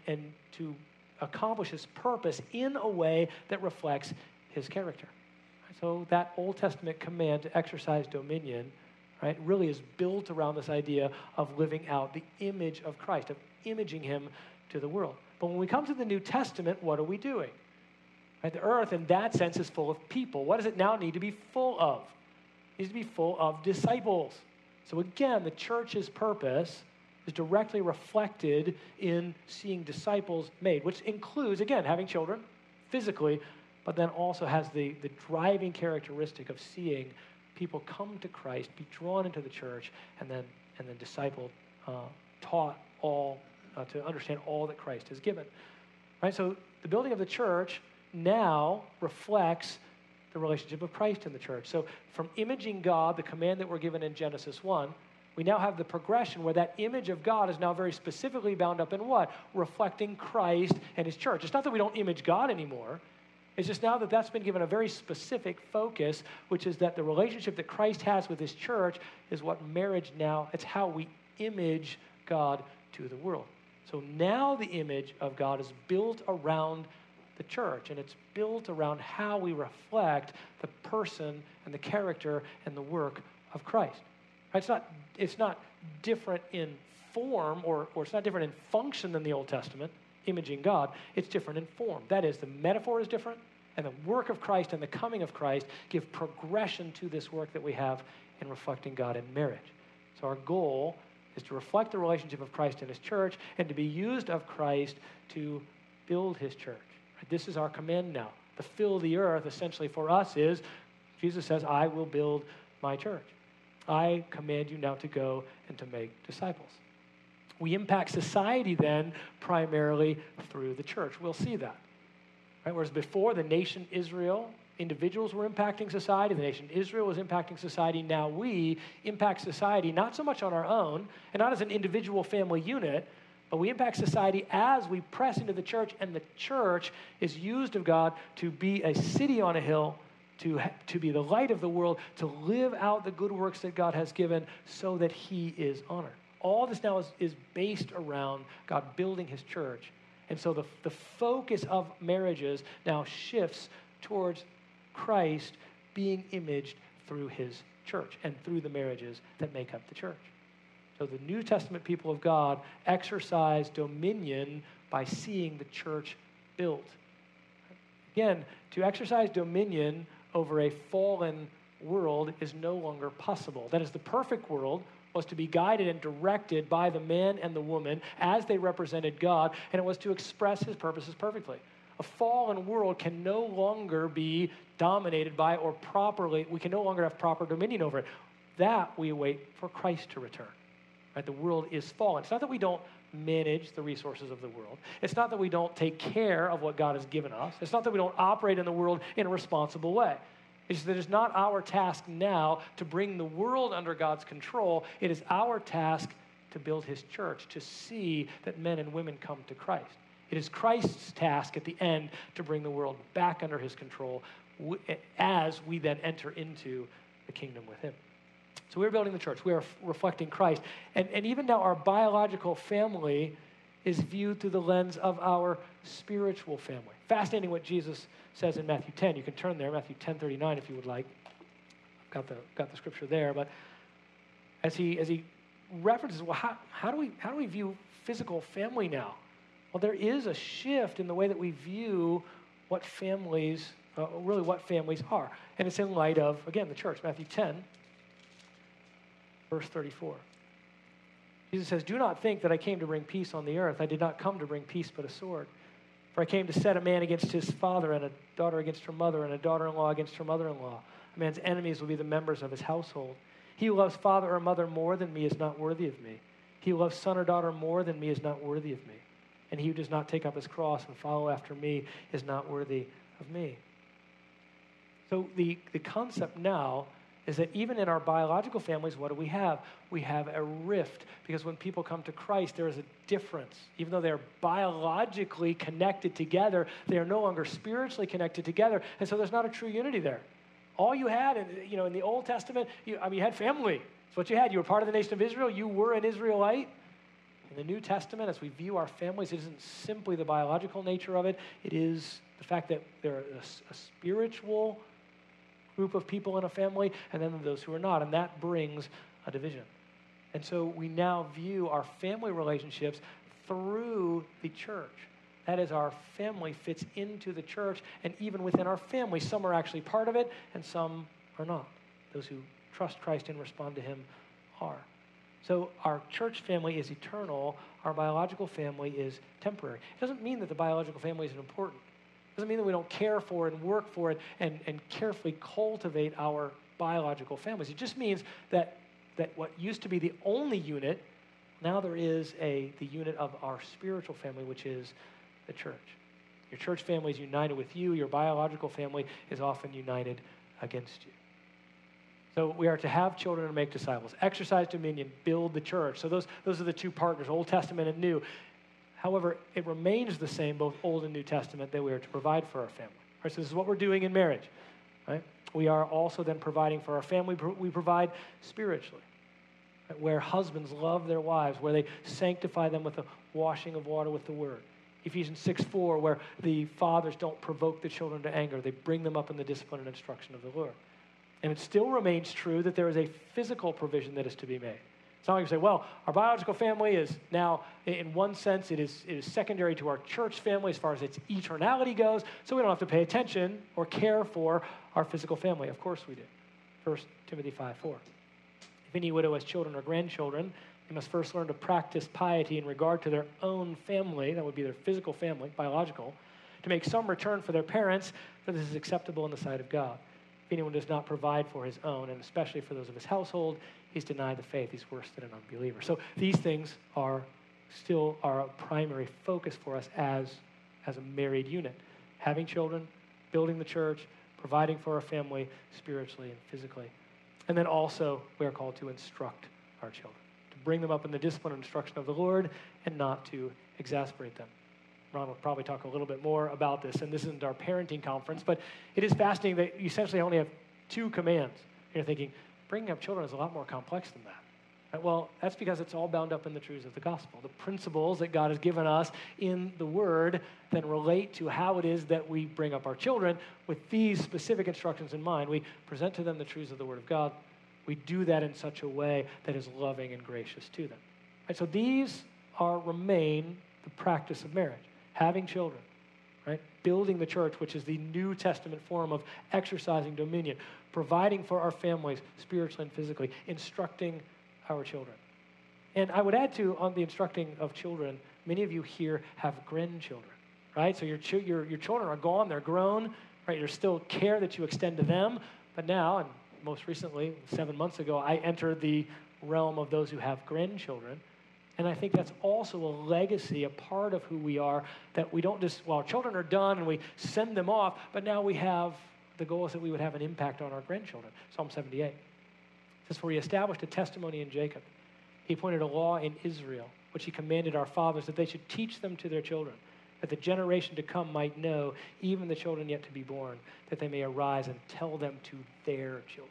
to accomplish his purpose in a way that reflects his character. So that Old Testament command to exercise dominion, right, really is built around this idea of living out the image of Christ, of imaging him to the world. But when we come to the New Testament, what are we doing? Right, the earth, in that sense, is full of people. What does it now need to be full of? It needs to be full of disciples. So again, the church's purpose is directly reflected in seeing disciples made, which includes, again, having children physically, but then also has the driving characteristic of seeing people come to Christ, be drawn into the church, and then discipled, taught all to understand all that Christ has given. Right? So the building of the church now reflects the relationship of Christ in the church. So from imaging God, the command that we're given in Genesis 1, we now have the progression where that image of God is now very specifically bound up in what? Reflecting Christ and his church. It's not that we don't image God anymore. It's just now that that's been given a very specific focus, which is that the relationship that Christ has with his church is what marriage now, it's how we image God to the world. So now the image of God is built around the church, and it's built around how we reflect the person and the character and the work of Christ. It's not different in form or it's not different in function than the Old Testament, imaging God. It's different in form. That is, the metaphor is different, and the work of Christ and the coming of Christ give progression to this work that we have in reflecting God in marriage. So our goal is to reflect the relationship of Christ and his church and to be used of Christ to build his church. This is our command now. To fill the earth, essentially, for us is, Jesus says, I will build my church. I command you now to go and to make disciples. We impact society then primarily through the church. We'll see that. Right? Whereas before, the nation Israel, individuals were impacting society. The nation Israel was impacting society. Now we impact society not so much on our own and not as an individual family unit, but we impact society as we press into the church, and the church is used of God to be a city on a hill, to be the light of the world, to live out the good works that God has given so that he is honored. All this now is based around God building his church. And so the focus of marriages now shifts towards Christ being imaged through his church and through the marriages that make up the church. So the New Testament people of God exercise dominion by seeing the church built. Again, to exercise dominion over a fallen world is no longer possible. That is, the perfect world was to be guided and directed by the man and the woman as they represented God, and it was to express his purposes perfectly. A fallen world can no longer be dominated by we can no longer have proper dominion over it. That we await for Christ to return. Right? The world is fallen. It's not that we don't manage the resources of the world. It's not that we don't take care of what God has given us. It's not that we don't operate in the world in a responsible way. It's that it's not our task now to bring the world under God's control. It is our task to build his church, to see that men and women come to Christ. It is Christ's task at the end to bring the world back under his control as we then enter into the kingdom with him. So we're building the church. We are reflecting Christ. And even now our biological family is viewed through the lens of our spiritual family. Fascinating what Jesus says in Matthew 10. You can turn there, Matthew 10:39 if you would like. I've got the scripture there. But as he references, well, how do we view physical family now? Well, there is a shift in the way that we view what families, really what families are. And it's in light of, again, the church. Matthew 10, verse 34. Jesus says, "Do not think that I came to bring peace on the earth. I did not come to bring peace but a sword. For I came to set a man against his father, and a daughter against her mother, and a daughter-in-law against her mother-in-law. A man's enemies will be the members of his household. He who loves father or mother more than me is not worthy of me. He who loves son or daughter more than me is not worthy of me. And he who does not take up his cross and follow after me is not worthy of me." So the concept now is that even in our biological families, what do we have? We have a rift, because when people come to Christ, there is a difference. Even though they're biologically connected together, they are no longer spiritually connected together, and so there's not a true unity there. All you had, in the Old Testament, you had family. That's what you had. You were part of the nation of Israel. You were an Israelite. In the New Testament, as we view our families, it isn't simply the biological nature of it. It is the fact that there are a spiritual group of people in a family, and then those who are not, and that brings a division. And so we now view our family relationships through the church. That is, our family fits into the church, and even within our family, some are actually part of it, and some are not. Those who trust Christ and respond to him are. So our church family is eternal. Our biological family is temporary. It doesn't mean that the biological family isn't important. It doesn't mean that we don't care for it and work for it and carefully cultivate our biological families. It just means that what used to be the only unit, now there is the unit of our spiritual family, which is the church. Your church family is united with you. Your biological family is often united against you. So we are to have children and make disciples, exercise dominion, build the church. So those are the two partners, Old Testament and New. However, it remains the same, both Old and New Testament, that we are to provide for our family. Right, so this is what we're doing in marriage. Right? We are also then providing for our family. We provide spiritually, right? Where husbands love their wives, where they sanctify them with the washing of water with the word. Ephesians 6:4, where the fathers don't provoke the children to anger. They bring them up in the discipline and instruction of the Lord. And it still remains true that there is a physical provision that is to be made. It's not like you say, well, our biological family is now, in one sense, it is secondary to our church family as far as its eternality goes, so we don't have to pay attention or care for our physical family. Of course we do. 1 Timothy 5:4. If any widow has children or grandchildren, they must first learn to practice piety in regard to their own family, that would be their physical family, biological, to make some return for their parents, for this is acceptable in the sight of God. If anyone does not provide for his own, and especially for those of his household, he's denied the faith. He's worse than an unbeliever. So these things are still a primary focus for us as a married unit. Having children, building the church, providing for our family spiritually and physically. And then also we are called to instruct our children, to bring them up in the discipline and instruction of the Lord and not to exasperate them. Ron will probably talk a little bit more about this, and this isn't our parenting conference, but it is fascinating that you essentially only have two commands. You're thinking, bringing up children is a lot more complex than that. Right? Well, that's because it's all bound up in the truths of the gospel. The principles that God has given us in the Word then relate to how it is that we bring up our children with these specific instructions in mind. We present to them the truths of the Word of God. We do that in such a way that is loving and gracious to them. Right? So these remain the practice of marriage. Having children, right? Building the church, which is the New Testament form of exercising dominion, providing for our families spiritually and physically, instructing our children. And I would add to, on the instructing of children, many of you here have grandchildren, right? So your children are gone, they're grown, right? There's still care that you extend to them, but now, and most recently, 7 months ago, I entered the realm of those who have grandchildren. And I think that's also a legacy, a part of who we are, that we don't just, well, children are done and we send them off, but now we have, the goal is that we would have an impact on our grandchildren. Psalm 78. It says, for he established a testimony in Jacob. He appointed a law in Israel, which he commanded our fathers, that they should teach them to their children, that the generation to come might know, even the children yet to be born, that they may arise and tell them to their children.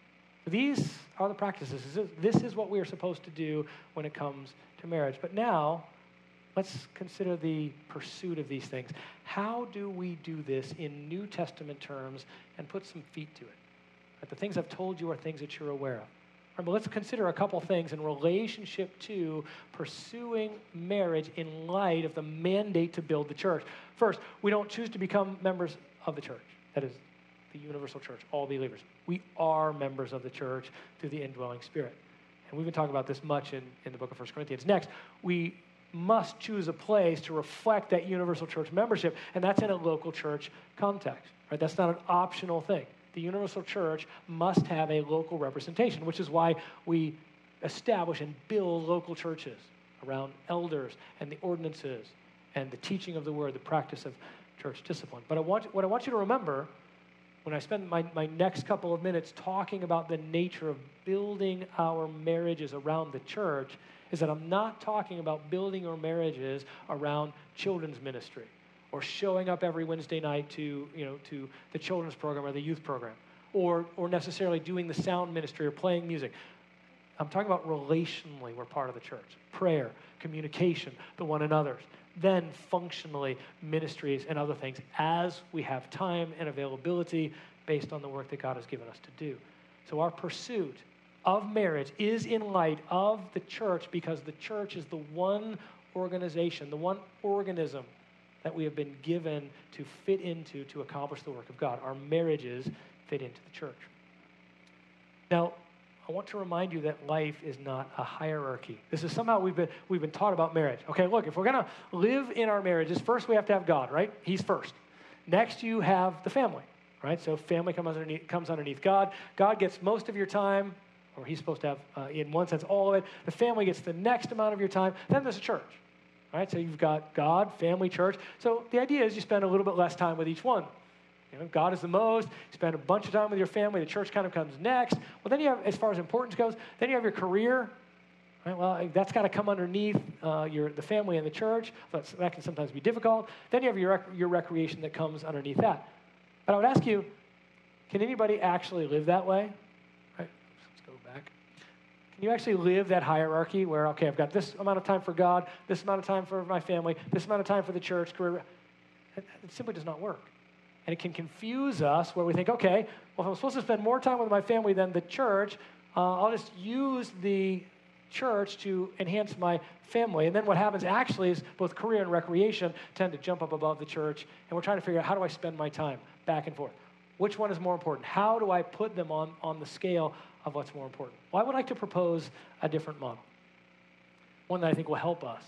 These are the practices. This is what we are supposed to do when it comes to marriage. But now, let's consider the pursuit of these things. How do we do this in New Testament terms and put some feet to it? But the things I've told you are things that you're aware of. But let's consider a couple things in relationship to pursuing marriage in light of the mandate to build the church. First, we don't choose to become members of the church. That is the universal church, all believers. We are members of the church through the indwelling Spirit. And we've been talking about this much in the book of 1 Corinthians. Next, we must choose a place to reflect that universal church membership, and that's in a local church context. Right? That's not an optional thing. The universal church must have a local representation, which is why we establish and build local churches around elders and the ordinances and the teaching of the word, the practice of church discipline. But what I want you to remember when I spend my next couple of minutes talking about the nature of building our marriages around the church is that I'm not talking about building our marriages around children's ministry or showing up every Wednesday night to the children's program or the youth program, or necessarily doing the sound ministry or playing music. I'm talking about relationally, we're part of the church. Prayer, communication to one another. Then functionally, ministries and other things as we have time and availability based on the work that God has given us to do. So our pursuit of marriage is in light of the church, because the church is the one organization, the one organism that we have been given to fit into to accomplish the work of God. Our marriages fit into the church. Now, I want to remind you that life is not a hierarchy. This is somehow we've been taught about marriage. Okay, look, if we're going to live in our marriages, first we have to have God, right? He's first. Next, you have the family, right? So family comes underneath God. God gets most of your time, or he's supposed to have, in one sense, all of it. The family gets the next amount of your time. Then there's a church. Right? So you've got God, family, church. So the idea is you spend a little bit less time with each one. God is the most. You spend a bunch of time with your family. The church kind of comes next. Well, then you have, as far as importance goes, then you have your career. Right? Well, that's got to come underneath the family and the church. That can sometimes be difficult. Then you have your recreation that comes underneath that. But I would ask you, can anybody actually live that way? Right? Let's go back. Can you actually live that hierarchy where, okay, I've got this amount of time for God, this amount of time for my family, this amount of time for the church, career? It simply does not work. And it can confuse us where we think, okay, well, if I'm supposed to spend more time with my family than the church, I'll just use the church to enhance my family. And then what happens actually is both career and recreation tend to jump up above the church, and we're trying to figure out, how do I spend my time back and forth? Which one is more important? How do I put them on the scale of what's more important? Well, I would like to propose a different model, one that I think will help us.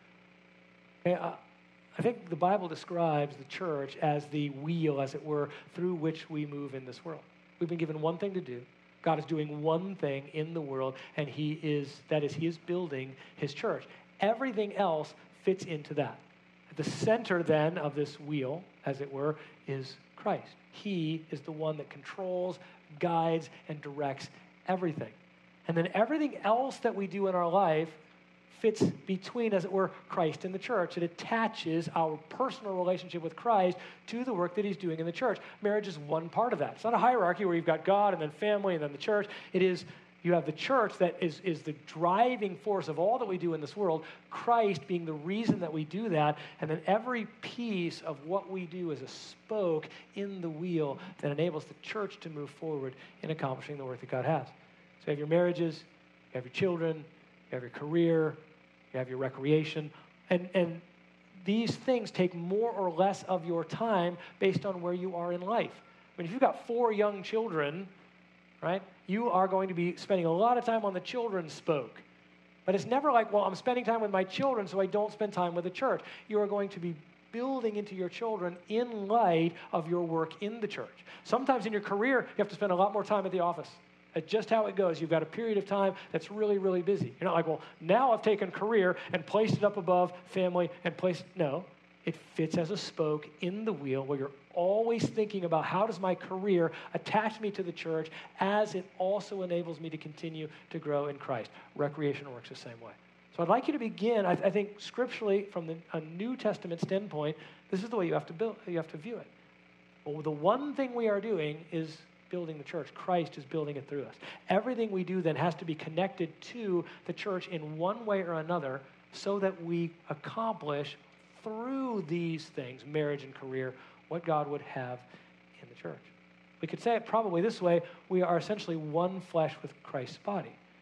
Okay, I think the Bible describes the church as the wheel, as it were, through which we move in this world. We've been given one thing to do. God is doing one thing in the world, and He is building His church. Everything else fits into that. At the center, then, of this wheel, as it were, is Christ. He is the one that controls, guides, and directs everything. And then everything else that we do in our life fits between, as it were, Christ and the church. It attaches our personal relationship with Christ to the work that He's doing in the church. Marriage is one part of that. It's not a hierarchy where you've got God and then family and then the church. It is, you have the church that is the driving force of all that we do in this world, Christ being the reason that we do that, and then every piece of what we do is a spoke in the wheel that enables the church to move forward in accomplishing the work that God has. So you have your marriages, you have your children, you have your career, you have your recreation, and these things take more or less of your time based on where you are in life. I mean, if you've got 4 young children, right, you are going to be spending a lot of time on the children's spoke. But it's never like, well, I'm spending time with my children, so I don't spend time with the church. You are going to be building into your children in light of your work in the church. Sometimes in your career, you have to spend a lot more time at the office. That's just how it goes. You've got a period of time that's really, really busy. You're not like, well, now I've taken career and placed it up above family and placed. No, it fits as a spoke in the wheel where you're always thinking about, how does my career attach me to the church as it also enables me to continue to grow in Christ. Recreation works the same way. So I'd like you to begin, I think scripturally, from a New Testament standpoint, this is the way you have to view it. Well, the one thing we are doing is building the church. Christ is building it through us. Everything we do then has to be connected to the church in one way or another so that we accomplish through these things, marriage and career, what God would have in the church. We could say it probably this way: we are essentially one flesh with Christ's body.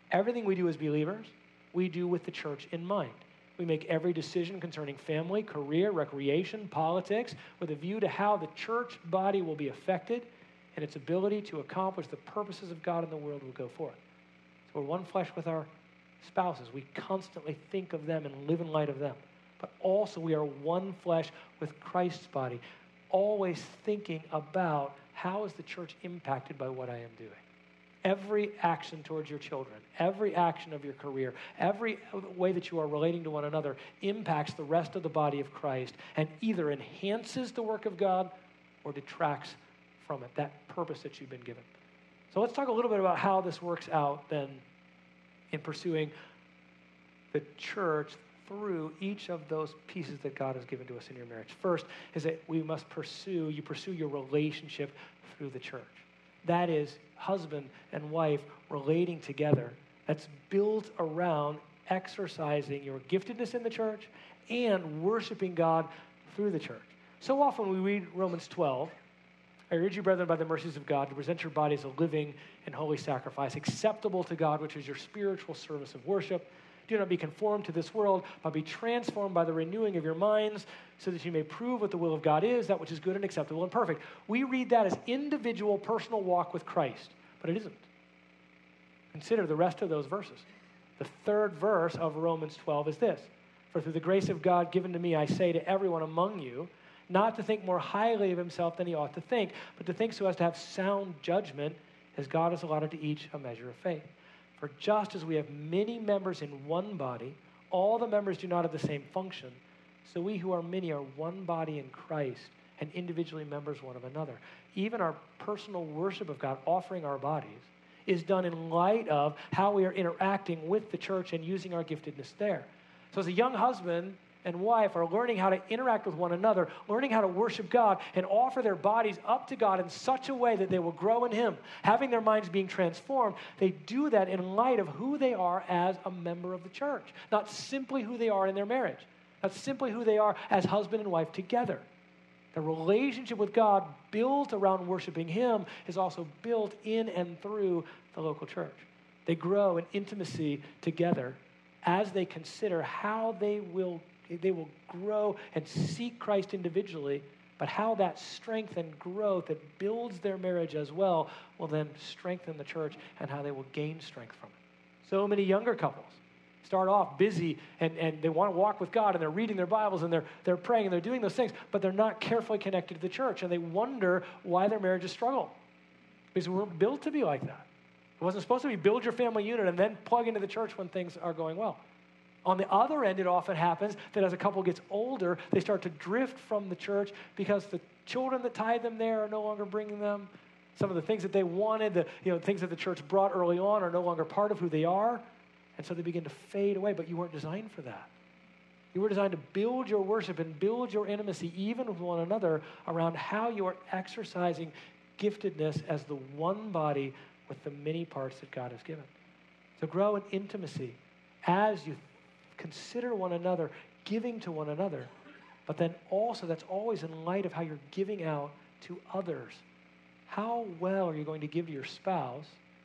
Everything we do as believers, we do with the church in mind. We make every decision concerning family, career, recreation, politics, with a view to how the church body will be affected and its ability to accomplish the purposes of God in the world will go forth. So we're one flesh with our spouses. We constantly think of them and live in light of them. But also we are one flesh with Christ's body, always thinking about how is the church impacted by what I am doing. Every action towards your children, every action of your career, every way that you are relating to one another impacts the rest of the body of Christ and either enhances the work of God or detracts from it, that purpose that you've been given. So let's talk a little bit about how this works out then in pursuing the church through each of those pieces that God has given to us in your marriage. First is that you pursue your relationship through the church. That is husband and wife relating together. That's built around exercising your giftedness in the church and worshiping God through the church. So often we read Romans 12, I urge you, brethren, by the mercies of God, to present your bodies a living and holy sacrifice, acceptable to God, which is your spiritual service of worship. Do not be conformed to this world, but be transformed by the renewing of your minds, so that you may prove what the will of God is, that which is good and acceptable and perfect. We read that as individual, personal walk with Christ, but it isn't. Consider the rest of those verses. The third verse of Romans 12 is this: for through the grace of God given to me, I say to everyone among you, not to think more highly of himself than he ought to think, but to think so as to have sound judgment, as God has allotted to each a measure of faith. For just as we have many members in one body, all the members do not have the same function, so we who are many are one body in Christ, and individually members one of another. Even our personal worship of God, offering our bodies, is done in light of how we are interacting with the church and using our giftedness there. So as a young husband and wife are learning how to interact with one another, learning how to worship God and offer their bodies up to God in such a way that they will grow in Him, having their minds being transformed, they do that in light of who they are as a member of the church, not simply who they are in their marriage, not simply who they are as husband and wife together. The relationship with God built around worshiping Him is also built in and through the local church. They grow in intimacy together as they consider how they will grow and seek Christ individually, but how that strength and growth that builds their marriage as well will then strengthen the church and how they will gain strength from it. So many younger couples start off busy and they want to walk with God and they're reading their Bibles and they're praying and they're doing those things, but they're not carefully connected to the church and they wonder why their marriages struggle. Because we weren't built to be like that. It wasn't supposed to be build your family unit and then plug into the church when things are going well. On the other end, it often happens that as a couple gets older, they start to drift from the church because the children that tied them there are no longer bringing them. Some of the things that they wanted, the things that the church brought early on are no longer part of who they are. And so they begin to fade away, but you weren't designed for that. You were designed to build your worship and build your intimacy even with one another around how you are exercising giftedness as the one body with the many parts that God has given. So grow in intimacy as you consider one another, giving to one another, but then also that's always in light of how you're giving out to others. How well are you going to give to your spouse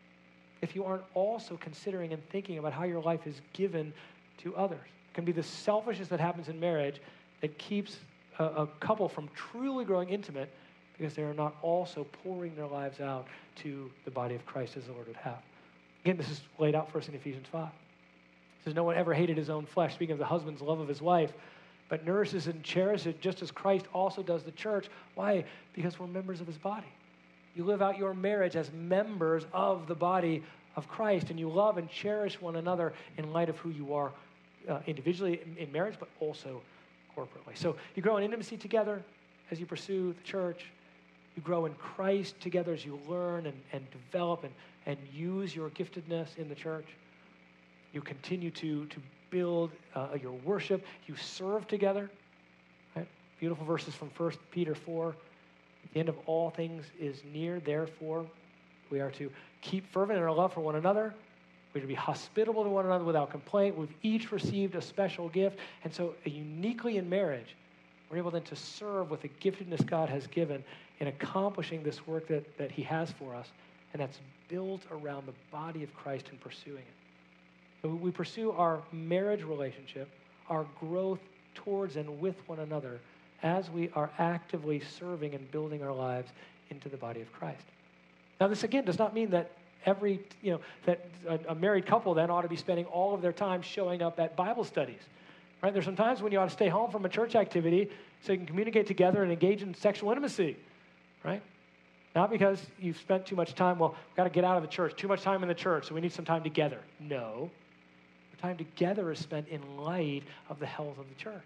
if you aren't also considering and thinking about how your life is given to others? It can be the selfishness that happens in marriage that keeps a couple from truly growing intimate because they are not also pouring their lives out to the body of Christ as the Lord would have. Again, this is laid out for us in Ephesians 5. It says, no one ever hated his own flesh, speaking of the husband's love of his wife, but nourishes and cherishes it just as Christ also does the church. Why? Because we're members of his body. You live out your marriage as members of the body of Christ, and you love and cherish one another in light of who you are individually in marriage, but also corporately. So you grow in intimacy together as you pursue the church. You grow in Christ together as you learn and develop and use your giftedness in the church. You continue to build your worship. You serve together. Right? Beautiful verses from 1 Peter 4. The end of all things is near, therefore we are to keep fervent in our love for one another. We're to be hospitable to one another without complaint. We've each received a special gift. And so uniquely in marriage, we're able then to serve with the giftedness God has given in accomplishing this work that he has for us. And that's built around the body of Christ and pursuing it. So we pursue our marriage relationship, our growth towards and with one another as we are actively serving and building our lives into the body of Christ. Now, this again does not mean that that a married couple then ought to be spending all of their time showing up at Bible studies, right? There's some times when you ought to stay home from a church activity so you can communicate together and engage in sexual intimacy, right? Not because you've spent too much time, well, we've got to get out of the church, too much time in the church, so we need some time together. No. The time together is spent in light of the health of the church.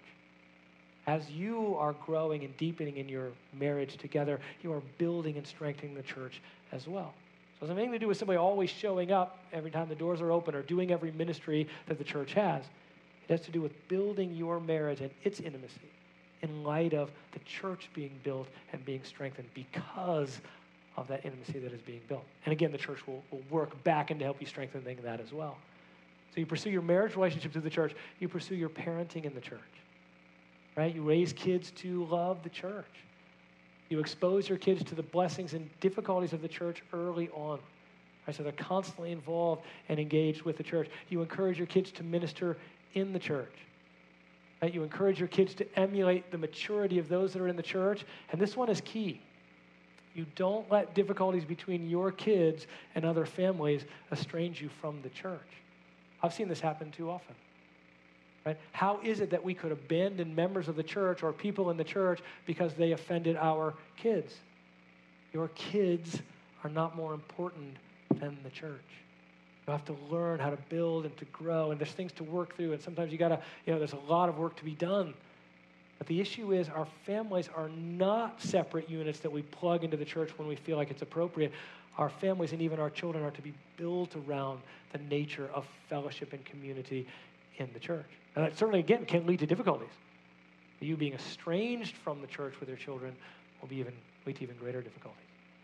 As you are growing and deepening in your marriage together, you are building and strengthening the church as well. So it has nothing to do with simply always showing up every time the doors are open or doing every ministry that the church has. It has to do with building your marriage and its intimacy in light of the church being built and being strengthened because of that intimacy that is being built. And again, the church will work back in to help you strengthen that as well. So you pursue your marriage relationship through the church. You pursue your parenting in the church, right? You raise kids to love the church. You expose your kids to the blessings and difficulties of the church early on, right? So they're constantly involved and engaged with the church. You encourage your kids to minister in the church. Right? You encourage your kids to emulate the maturity of those that are in the church. And this one is key. You don't let difficulties between your kids and other families estrange you from the church. I've seen this happen too often. Right? How is it that we could abandon members of the church or people in the church because they offended our kids? Your kids are not more important than the church. You have to learn how to build and to grow, and there's things to work through, and sometimes you gotta, there's a lot of work to be done. But the issue is our families are not separate units that we plug into the church when we feel like it's appropriate. Our families and even our children are to be built around the nature of fellowship and community in the church. And that certainly, again, can lead to difficulties. You being estranged from the church with your children will lead to even greater difficulties.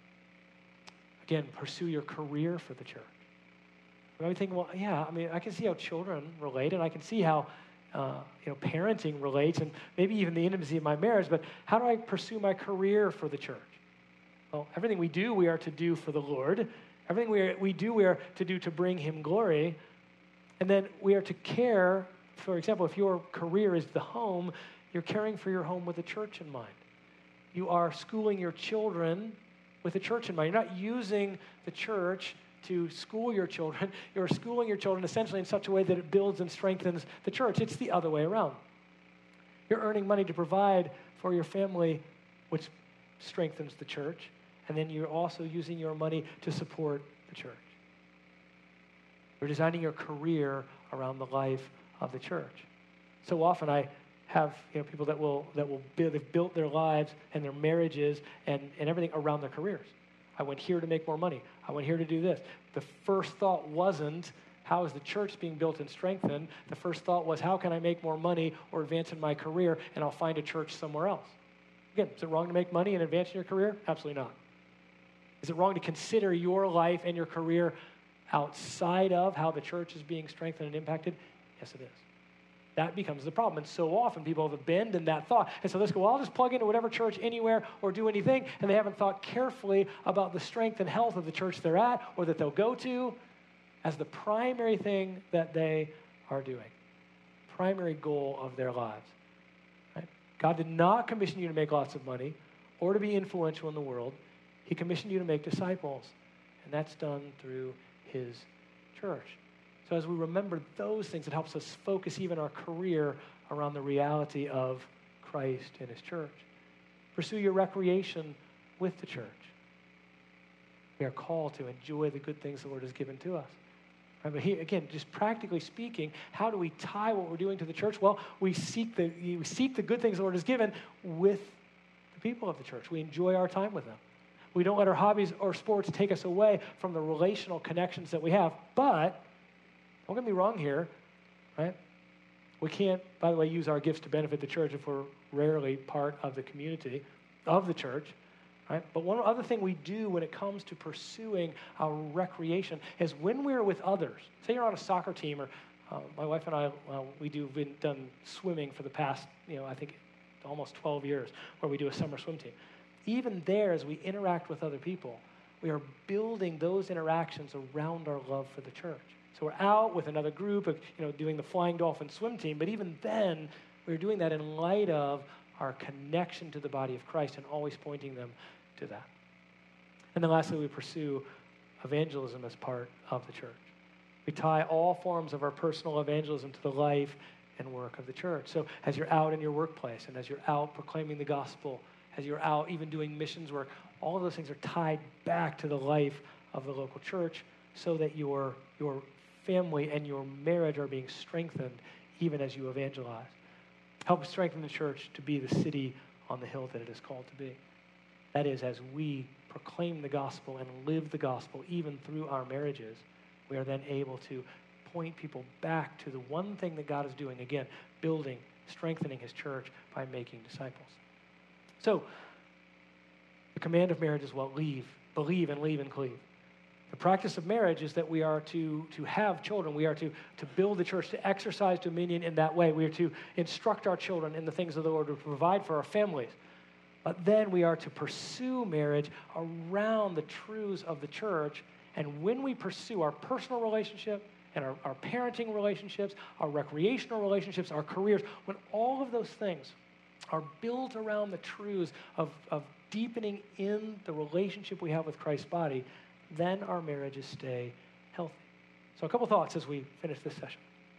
Again, pursue your career for the church. I think, well, yeah, I can see how children relate, and I can see how, parenting relates, and maybe even the intimacy of my marriage, but how do I pursue my career for the church? Well, everything we do, we are to do for the Lord. Everything we do, we are to do to bring him glory. And then we are to care, for example, if your career is the home, you're caring for your home with the church in mind. You are schooling your children with the church in mind. You're not using the church to school your children. You're schooling your children essentially in such a way that it builds and strengthens the church. It's the other way around. You're earning money to provide for your family, which strengthens the church, and then you're also using your money to support the church. You're designing your career around the life of the church. So often I have people they've built their lives and their marriages and everything around their careers. I went here to make more money. I went here to do this. The first thought wasn't, how is the church being built and strengthened? The first thought was, how can I make more money or advance in my career, and I'll find a church somewhere else. Again, is it wrong to make money and advance in your career? Absolutely not. Is it wrong to consider your life and your career outside of how the church is being strengthened and impacted? Yes, it is. That becomes the problem. And so often people have abandoned that thought. And so let's go, well, I'll just plug into whatever church anywhere or do anything. And they haven't thought carefully about the strength and health of the church they're at or that they'll go to as the primary thing that they are doing. Primary goal of their lives. Right? God did not commission you to make lots of money or to be influential in the world. He commissioned you to make disciples. And that's done through his church. So as we remember those things, it helps us focus even our career around the reality of Christ and his church. Pursue your recreation with the church. We are called to enjoy the good things the Lord has given to us. Right? But here, again, just practically speaking, how do we tie what we're doing to the church? Well, we seek the good things the Lord has given with the people of the church. We enjoy our time with them. We don't let our hobbies or sports take us away from the relational connections that we have. But don't get me wrong here, right? We can't, by the way, use our gifts to benefit the church if we're rarely part of the community of the church, right? But one other thing we do when it comes to pursuing our recreation is when we're with others. Say you're on a soccer team, or my wife and I, we've done swimming for the past, I think almost 12 years, where we do a summer swim team. Even there, as we interact with other people, we are building those interactions around our love for the church. So we're out with another group of, doing the Flying Dolphin swim team, but even then, we're doing that in light of our connection to the body of Christ and always pointing them to that. And then lastly, we pursue evangelism as part of the church. We tie all forms of our personal evangelism to the life and work of the church. So as you're out in your workplace and as you're out proclaiming the gospel, as you're out even doing missions work, all of those things are tied back to the life of the local church so that your family and your marriage are being strengthened even as you evangelize. Help strengthen the church to be the city on the hill that it is called to be. That is, as we proclaim the gospel and live the gospel even through our marriages, we are then able to point people back to the one thing that God is doing, again, building, strengthening his church by making disciples. So, the command of marriage is believe and leave and cleave. The practice of marriage is that we are to have children. We are to build the church, to exercise dominion in that way. We are to instruct our children in the things of the Lord, to provide for our families. But then we are to pursue marriage around the truths of the church. And when we pursue our personal relationship and our parenting relationships, our recreational relationships, our careers, when all of those things are built around the truths of deepening in the relationship we have with Christ's body, then our marriages stay healthy. So a couple thoughts as we finish this session.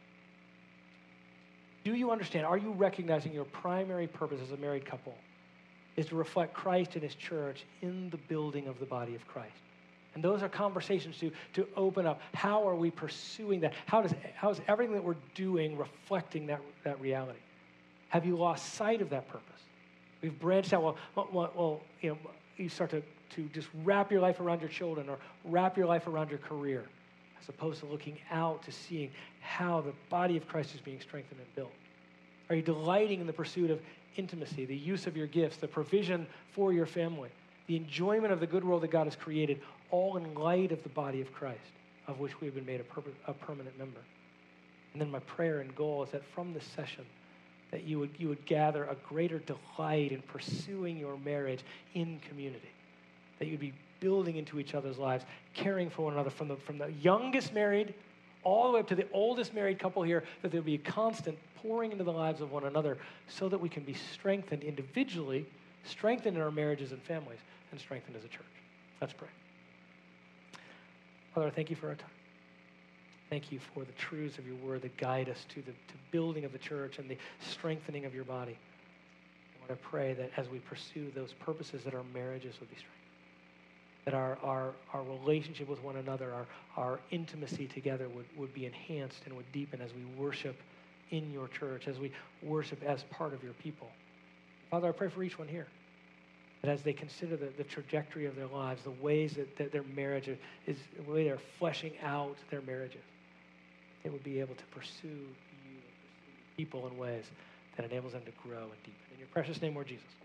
Do you understand, are you recognizing your primary purpose as a married couple is to reflect Christ and his church in the building of the body of Christ? And those are conversations to open up. How are we pursuing that? How is everything that we're doing reflecting that reality? Have you lost sight of that purpose? We've branched out. Well, you start to just wrap your life around your children or wrap your life around your career, as opposed to looking out to seeing how the body of Christ is being strengthened and built. Are you delighting in the pursuit of intimacy, the use of your gifts, the provision for your family, the enjoyment of the good world that God has created, all in light of the body of Christ, of which we have been made a permanent member? And then my prayer and goal is that from this session, that you would gather a greater delight in pursuing your marriage in community, that you'd be building into each other's lives, caring for one another from the youngest married all the way up to the oldest married couple here, that there'll be a constant pouring into the lives of one another so that we can be strengthened individually, strengthened in our marriages and families, and strengthened as a church. Let's pray. Father, I thank you for our time. Thank you for the truths of your word that guide us to building of the church and the strengthening of your body. And Lord, I pray that as we pursue those purposes, that our marriages would be strengthened, that our relationship with one another, our intimacy together would be enhanced and would deepen as we worship in your church, as we worship as part of your people. Father, I pray for each one here, that as they consider the trajectory of their lives, the ways that their marriage is, the way they're fleshing out their marriages, they would be able to pursue you and pursue people in ways that enables them to grow and deepen. In your precious name, Lord Jesus.